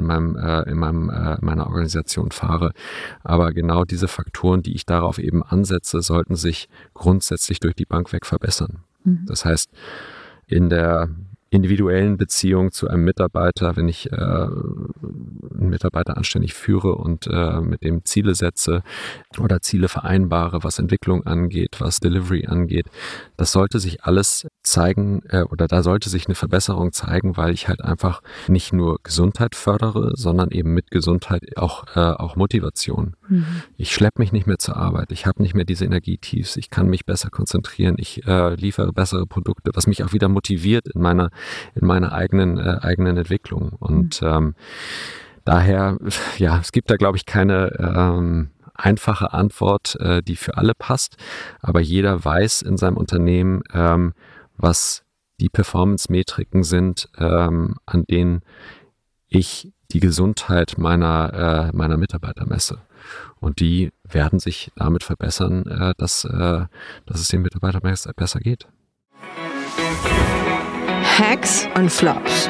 meiner Organisation fahre. Aber genau diese Faktoren, die ich darauf eben ansetze, sollten sich grundsätzlich durch die Bank weg verbessern. Mhm. Das heißt, in der individuellen Beziehung zu einem Mitarbeiter, wenn ich einen Mitarbeiter anständig führe und mit dem Ziele setze oder Ziele vereinbare, was Entwicklung angeht, was Delivery angeht, das sollte sich alles zeigen oder da sollte sich eine Verbesserung zeigen, weil ich halt einfach nicht nur Gesundheit fördere, sondern eben mit Gesundheit auch Motivation. Mhm. Ich schleppe mich nicht mehr zur Arbeit, ich habe nicht mehr diese Energietiefs, ich kann mich besser konzentrieren, ich liefere bessere Produkte, was mich auch wieder motiviert in meiner eigenen Entwicklung. Und daher, ja, es gibt da, glaube ich, keine einfache Antwort, die für alle passt, aber jeder weiß in seinem Unternehmen, was die Performance-Metriken sind, an denen ich die Gesundheit meiner Mitarbeiter messe. Und die werden sich damit verbessern, dass es den Mitarbeitern besser geht. Hacks und Flops.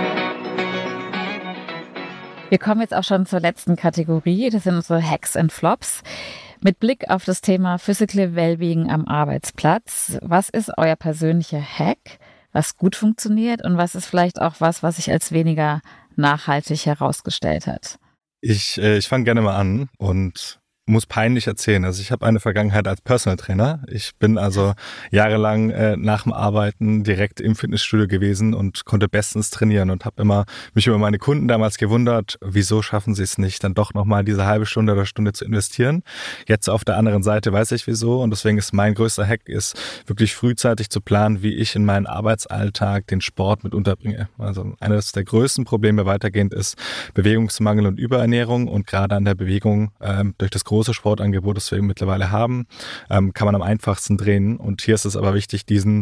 Wir kommen jetzt auch schon zur letzten Kategorie. Das sind unsere Hacks and Flops. Mit Blick auf das Thema Physical Wellbeing am Arbeitsplatz, was ist euer persönlicher Hack, was gut funktioniert und was ist vielleicht auch was sich als weniger nachhaltig herausgestellt hat? Ich fange gerne mal an und muss peinlich erzählen. Also ich habe eine Vergangenheit als Personal Trainer. Ich bin also jahrelang nach dem Arbeiten direkt im Fitnessstudio gewesen und konnte bestens trainieren und habe immer mich über meine Kunden damals gewundert, wieso schaffen sie es nicht, dann doch nochmal diese halbe Stunde oder Stunde zu investieren. Jetzt auf der anderen Seite weiß ich wieso und deswegen ist mein größter Hack, ist wirklich frühzeitig zu planen, wie ich in meinen Arbeitsalltag den Sport mit unterbringe. Also eines der größten Probleme weitergehend ist Bewegungsmangel und Überernährung und gerade an der Bewegung durch das große Sportangebot, das wir mittlerweile haben, kann man am einfachsten drehen. Und hier ist es aber wichtig, diesen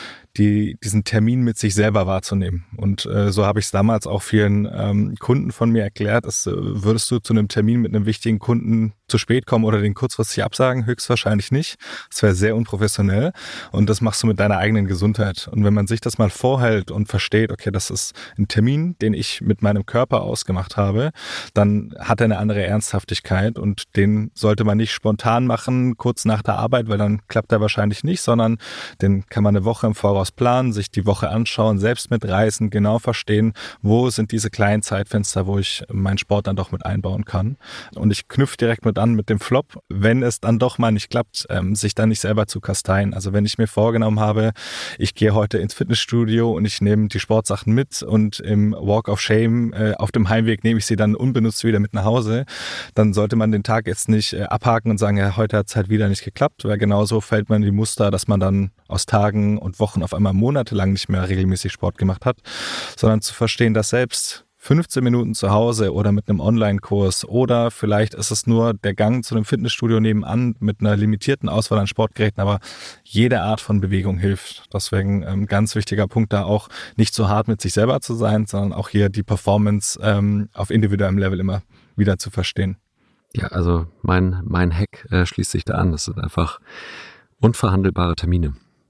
Termin mit sich selber wahrzunehmen. Und so habe ich es damals auch vielen Kunden von mir erklärt, dass würdest du zu einem Termin mit einem wichtigen Kunden zu spät kommen oder den kurzfristig absagen? Höchstwahrscheinlich nicht. Das wäre sehr unprofessionell und das machst du mit deiner eigenen Gesundheit. Und wenn man sich das mal vorhält und versteht, okay, das ist ein Termin, den ich mit meinem Körper ausgemacht habe, dann hat er eine andere Ernsthaftigkeit und den sollte man nicht spontan machen, kurz nach der Arbeit, weil dann klappt er wahrscheinlich nicht, sondern den kann man eine Woche im Voraus planen, sich die Woche anschauen, selbst mitreißen, genau verstehen, wo sind diese kleinen Zeitfenster, wo ich meinen Sport dann doch mit einbauen kann. Und ich knüpfe direkt mit dem Flop, wenn es dann doch mal nicht klappt, sich dann nicht selber zu kasteien. Also wenn ich mir vorgenommen habe, ich gehe heute ins Fitnessstudio und ich nehme die Sportsachen mit und im Walk of Shame auf dem Heimweg nehme ich sie dann unbenutzt wieder mit nach Hause, dann sollte man den Tag jetzt nicht abhaken und sagen, ja, heute hat es halt wieder nicht geklappt, weil genauso fällt man in die Muster, dass man dann aus Tagen und Wochen auf einmal monatelang nicht mehr regelmäßig Sport gemacht hat, sondern zu verstehen, dass selbst 15 Minuten zu Hause oder mit einem Online-Kurs oder vielleicht ist es nur der Gang zu einem Fitnessstudio nebenan mit einer limitierten Auswahl an Sportgeräten, aber jede Art von Bewegung hilft. Deswegen ein ganz wichtiger Punkt da auch, nicht so hart mit sich selber zu sein, sondern auch hier die Performance auf individuellem Level immer wieder zu verstehen. Ja, also mein Hack schließt sich da an. Das sind einfach unverhandelbare Termine.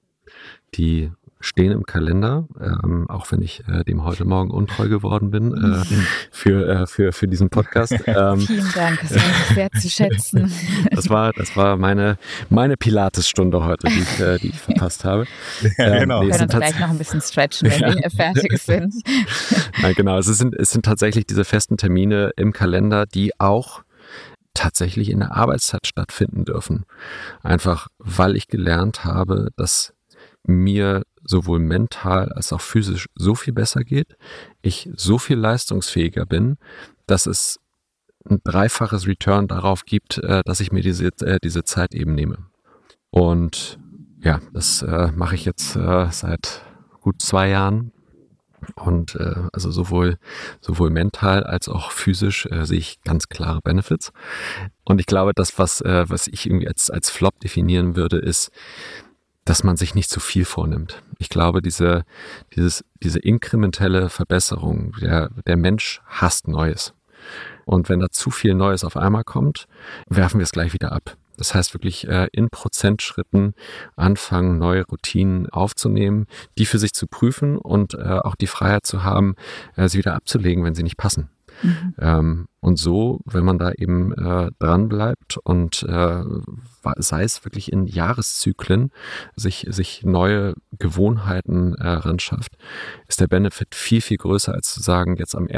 Die stehen im Kalender, auch wenn ich dem heute Morgen untreu geworden bin für diesen Podcast. Vielen Dank, das ist sehr zu schätzen. Das war meine Pilates-Stunde heute, die ich verpasst habe. Genau. Wir können uns gleich noch ein bisschen stretchen, wenn wir fertig sind. Ja, genau, es sind tatsächlich diese festen Termine im Kalender, die auch tatsächlich in der Arbeitszeit stattfinden dürfen. Einfach, weil ich gelernt habe, dass mir sowohl mental als auch physisch so viel besser geht, ich so viel leistungsfähiger bin, dass es ein dreifaches Return darauf gibt, dass ich mir diese Zeit eben nehme. Und ja, das mache ich jetzt seit gut 2 Jahren. Und also sowohl mental als auch physisch sehe ich ganz klare Benefits. Und ich glaube, das, was ich irgendwie als Flop definieren würde, ist, dass man sich nicht zu viel vornimmt. Ich glaube, diese inkrementelle Verbesserung, der Mensch hasst Neues. Und wenn da zu viel Neues auf einmal kommt, werfen wir es gleich wieder ab. Das heißt wirklich in Prozentschritten anfangen, neue Routinen aufzunehmen, die für sich zu prüfen und auch die Freiheit zu haben, sie wieder abzulegen, wenn sie nicht passen. Mhm. Und so, wenn man da eben dran bleibt und sei es wirklich in Jahreszyklen sich neue Gewohnheiten ranschafft, ist der Benefit viel, viel größer, als zu sagen, jetzt am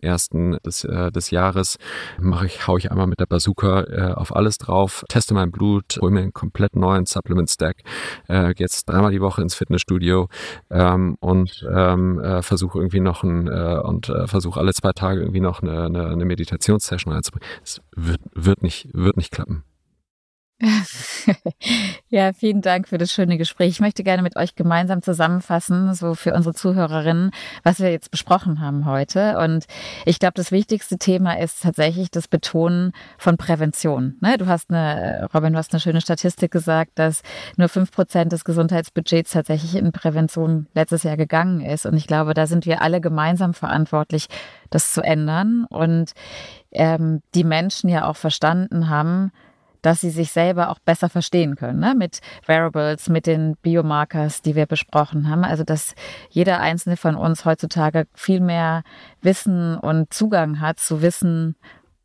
1.1. des Jahres hau ich einmal mit der Bazooka auf alles drauf, teste mein Blut, hole mir einen komplett neuen Supplement-Stack, gehe jetzt 3-mal die Woche ins Fitnessstudio und versuche irgendwie noch versuche alle 2 Tage irgendwie noch eine Meditationssession reinzubringen. Es wird nicht klappen. Ja, vielen Dank für das schöne Gespräch. Ich möchte gerne mit euch gemeinsam zusammenfassen, so für unsere Zuhörerinnen, was wir jetzt besprochen haben heute. Und ich glaube, das wichtigste Thema ist tatsächlich das Betonen von Prävention. Ne? Robin, du hast eine schöne Statistik gesagt, dass nur 5% des Gesundheitsbudgets tatsächlich in Prävention letztes Jahr gegangen ist. Und ich glaube, da sind wir alle gemeinsam verantwortlich, das zu ändern. Und die Menschen ja auch verstanden haben, dass sie sich selber auch besser verstehen können, ne? Mit Wearables, mit den Biomarkers, die wir besprochen haben. Also, dass jeder einzelne von uns heutzutage viel mehr Wissen und Zugang hat zu Wissen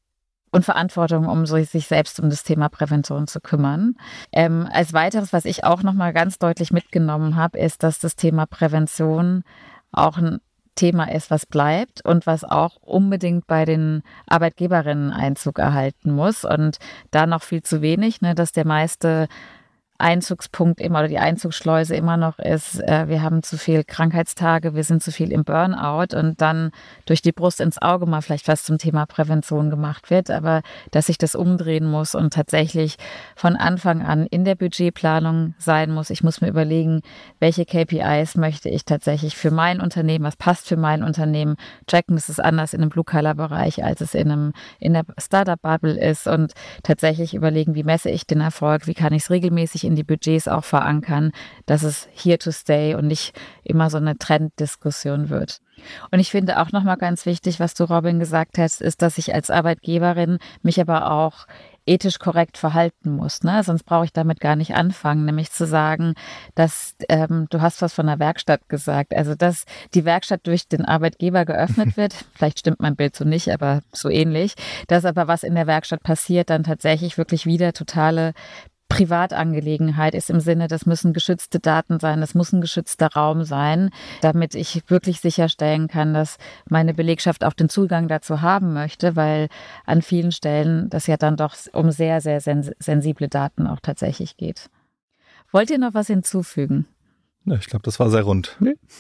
und Verantwortung, um sich selbst um das Thema Prävention zu kümmern. Als weiteres, was ich auch nochmal ganz deutlich mitgenommen habe, ist, dass das Thema Prävention auch ein Thema ist, was bleibt und was auch unbedingt bei den Arbeitgeberinnen Einzug erhalten muss. Und da noch viel zu wenig, ne, dass der meiste Einzugspunkt immer oder die Einzugsschleuse immer noch ist, wir haben zu viel Krankheitstage, wir sind zu viel im Burnout und dann durch die Brust ins Auge mal vielleicht was zum Thema Prävention gemacht wird, aber dass sich das umdrehen muss und tatsächlich von Anfang an in der Budgetplanung sein muss. Ich muss mir überlegen, welche KPIs möchte ich tatsächlich für mein Unternehmen, was passt für mein Unternehmen, checken. Das ist anders in einem Blue-Collar-Bereich, als es in der Startup-Bubble ist und tatsächlich überlegen, wie messe ich den Erfolg, wie kann ich es regelmäßig in die Budgets auch verankern, dass es here to stay und nicht immer so eine Trenddiskussion wird. Und ich finde auch nochmal ganz wichtig, was du, Robin, gesagt hast, ist, dass ich als Arbeitgeberin mich aber auch ethisch korrekt verhalten muss, ne? Sonst brauche ich damit gar nicht anfangen, nämlich zu sagen, dass du hast was von der Werkstatt gesagt, also dass die Werkstatt durch den Arbeitgeber geöffnet wird, vielleicht stimmt mein Bild so nicht, aber so ähnlich, dass aber was in der Werkstatt passiert, dann tatsächlich wirklich wieder totale Privatangelegenheit ist im Sinne, das müssen geschützte Daten sein, das muss ein geschützter Raum sein, damit ich wirklich sicherstellen kann, dass meine Belegschaft auch den Zugang dazu haben möchte, weil an vielen Stellen das ja dann doch um sehr, sehr sensible Daten auch tatsächlich geht. Wollt ihr noch was hinzufügen? Ja, ich glaube, das war sehr rund.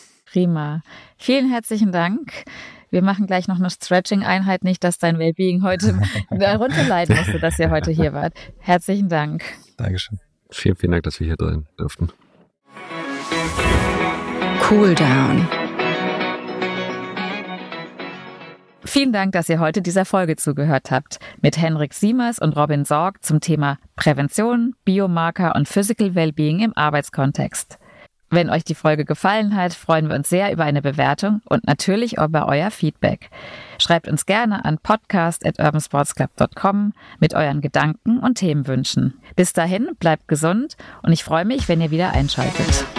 Prima. Vielen herzlichen Dank. Wir machen gleich noch eine Stretching-Einheit, nicht, dass dein Wellbeing heute darunter leiden musste, dass ihr heute hier wart. Herzlichen Dank. Dankeschön. Vielen, vielen Dank, dass wir hier drin durften. Cool Down. Vielen Dank, dass ihr heute dieser Folge zugehört habt. Mit Henrik Siemers und Robin Sorg zum Thema Prävention, Biomarker und Physical Wellbeing im Arbeitskontext. Wenn euch die Folge gefallen hat, freuen wir uns sehr über eine Bewertung und natürlich über euer Feedback. Schreibt uns gerne an podcast@urbansportsclub.com mit euren Gedanken und Themenwünschen. Bis dahin, bleibt gesund und ich freue mich, wenn ihr wieder einschaltet.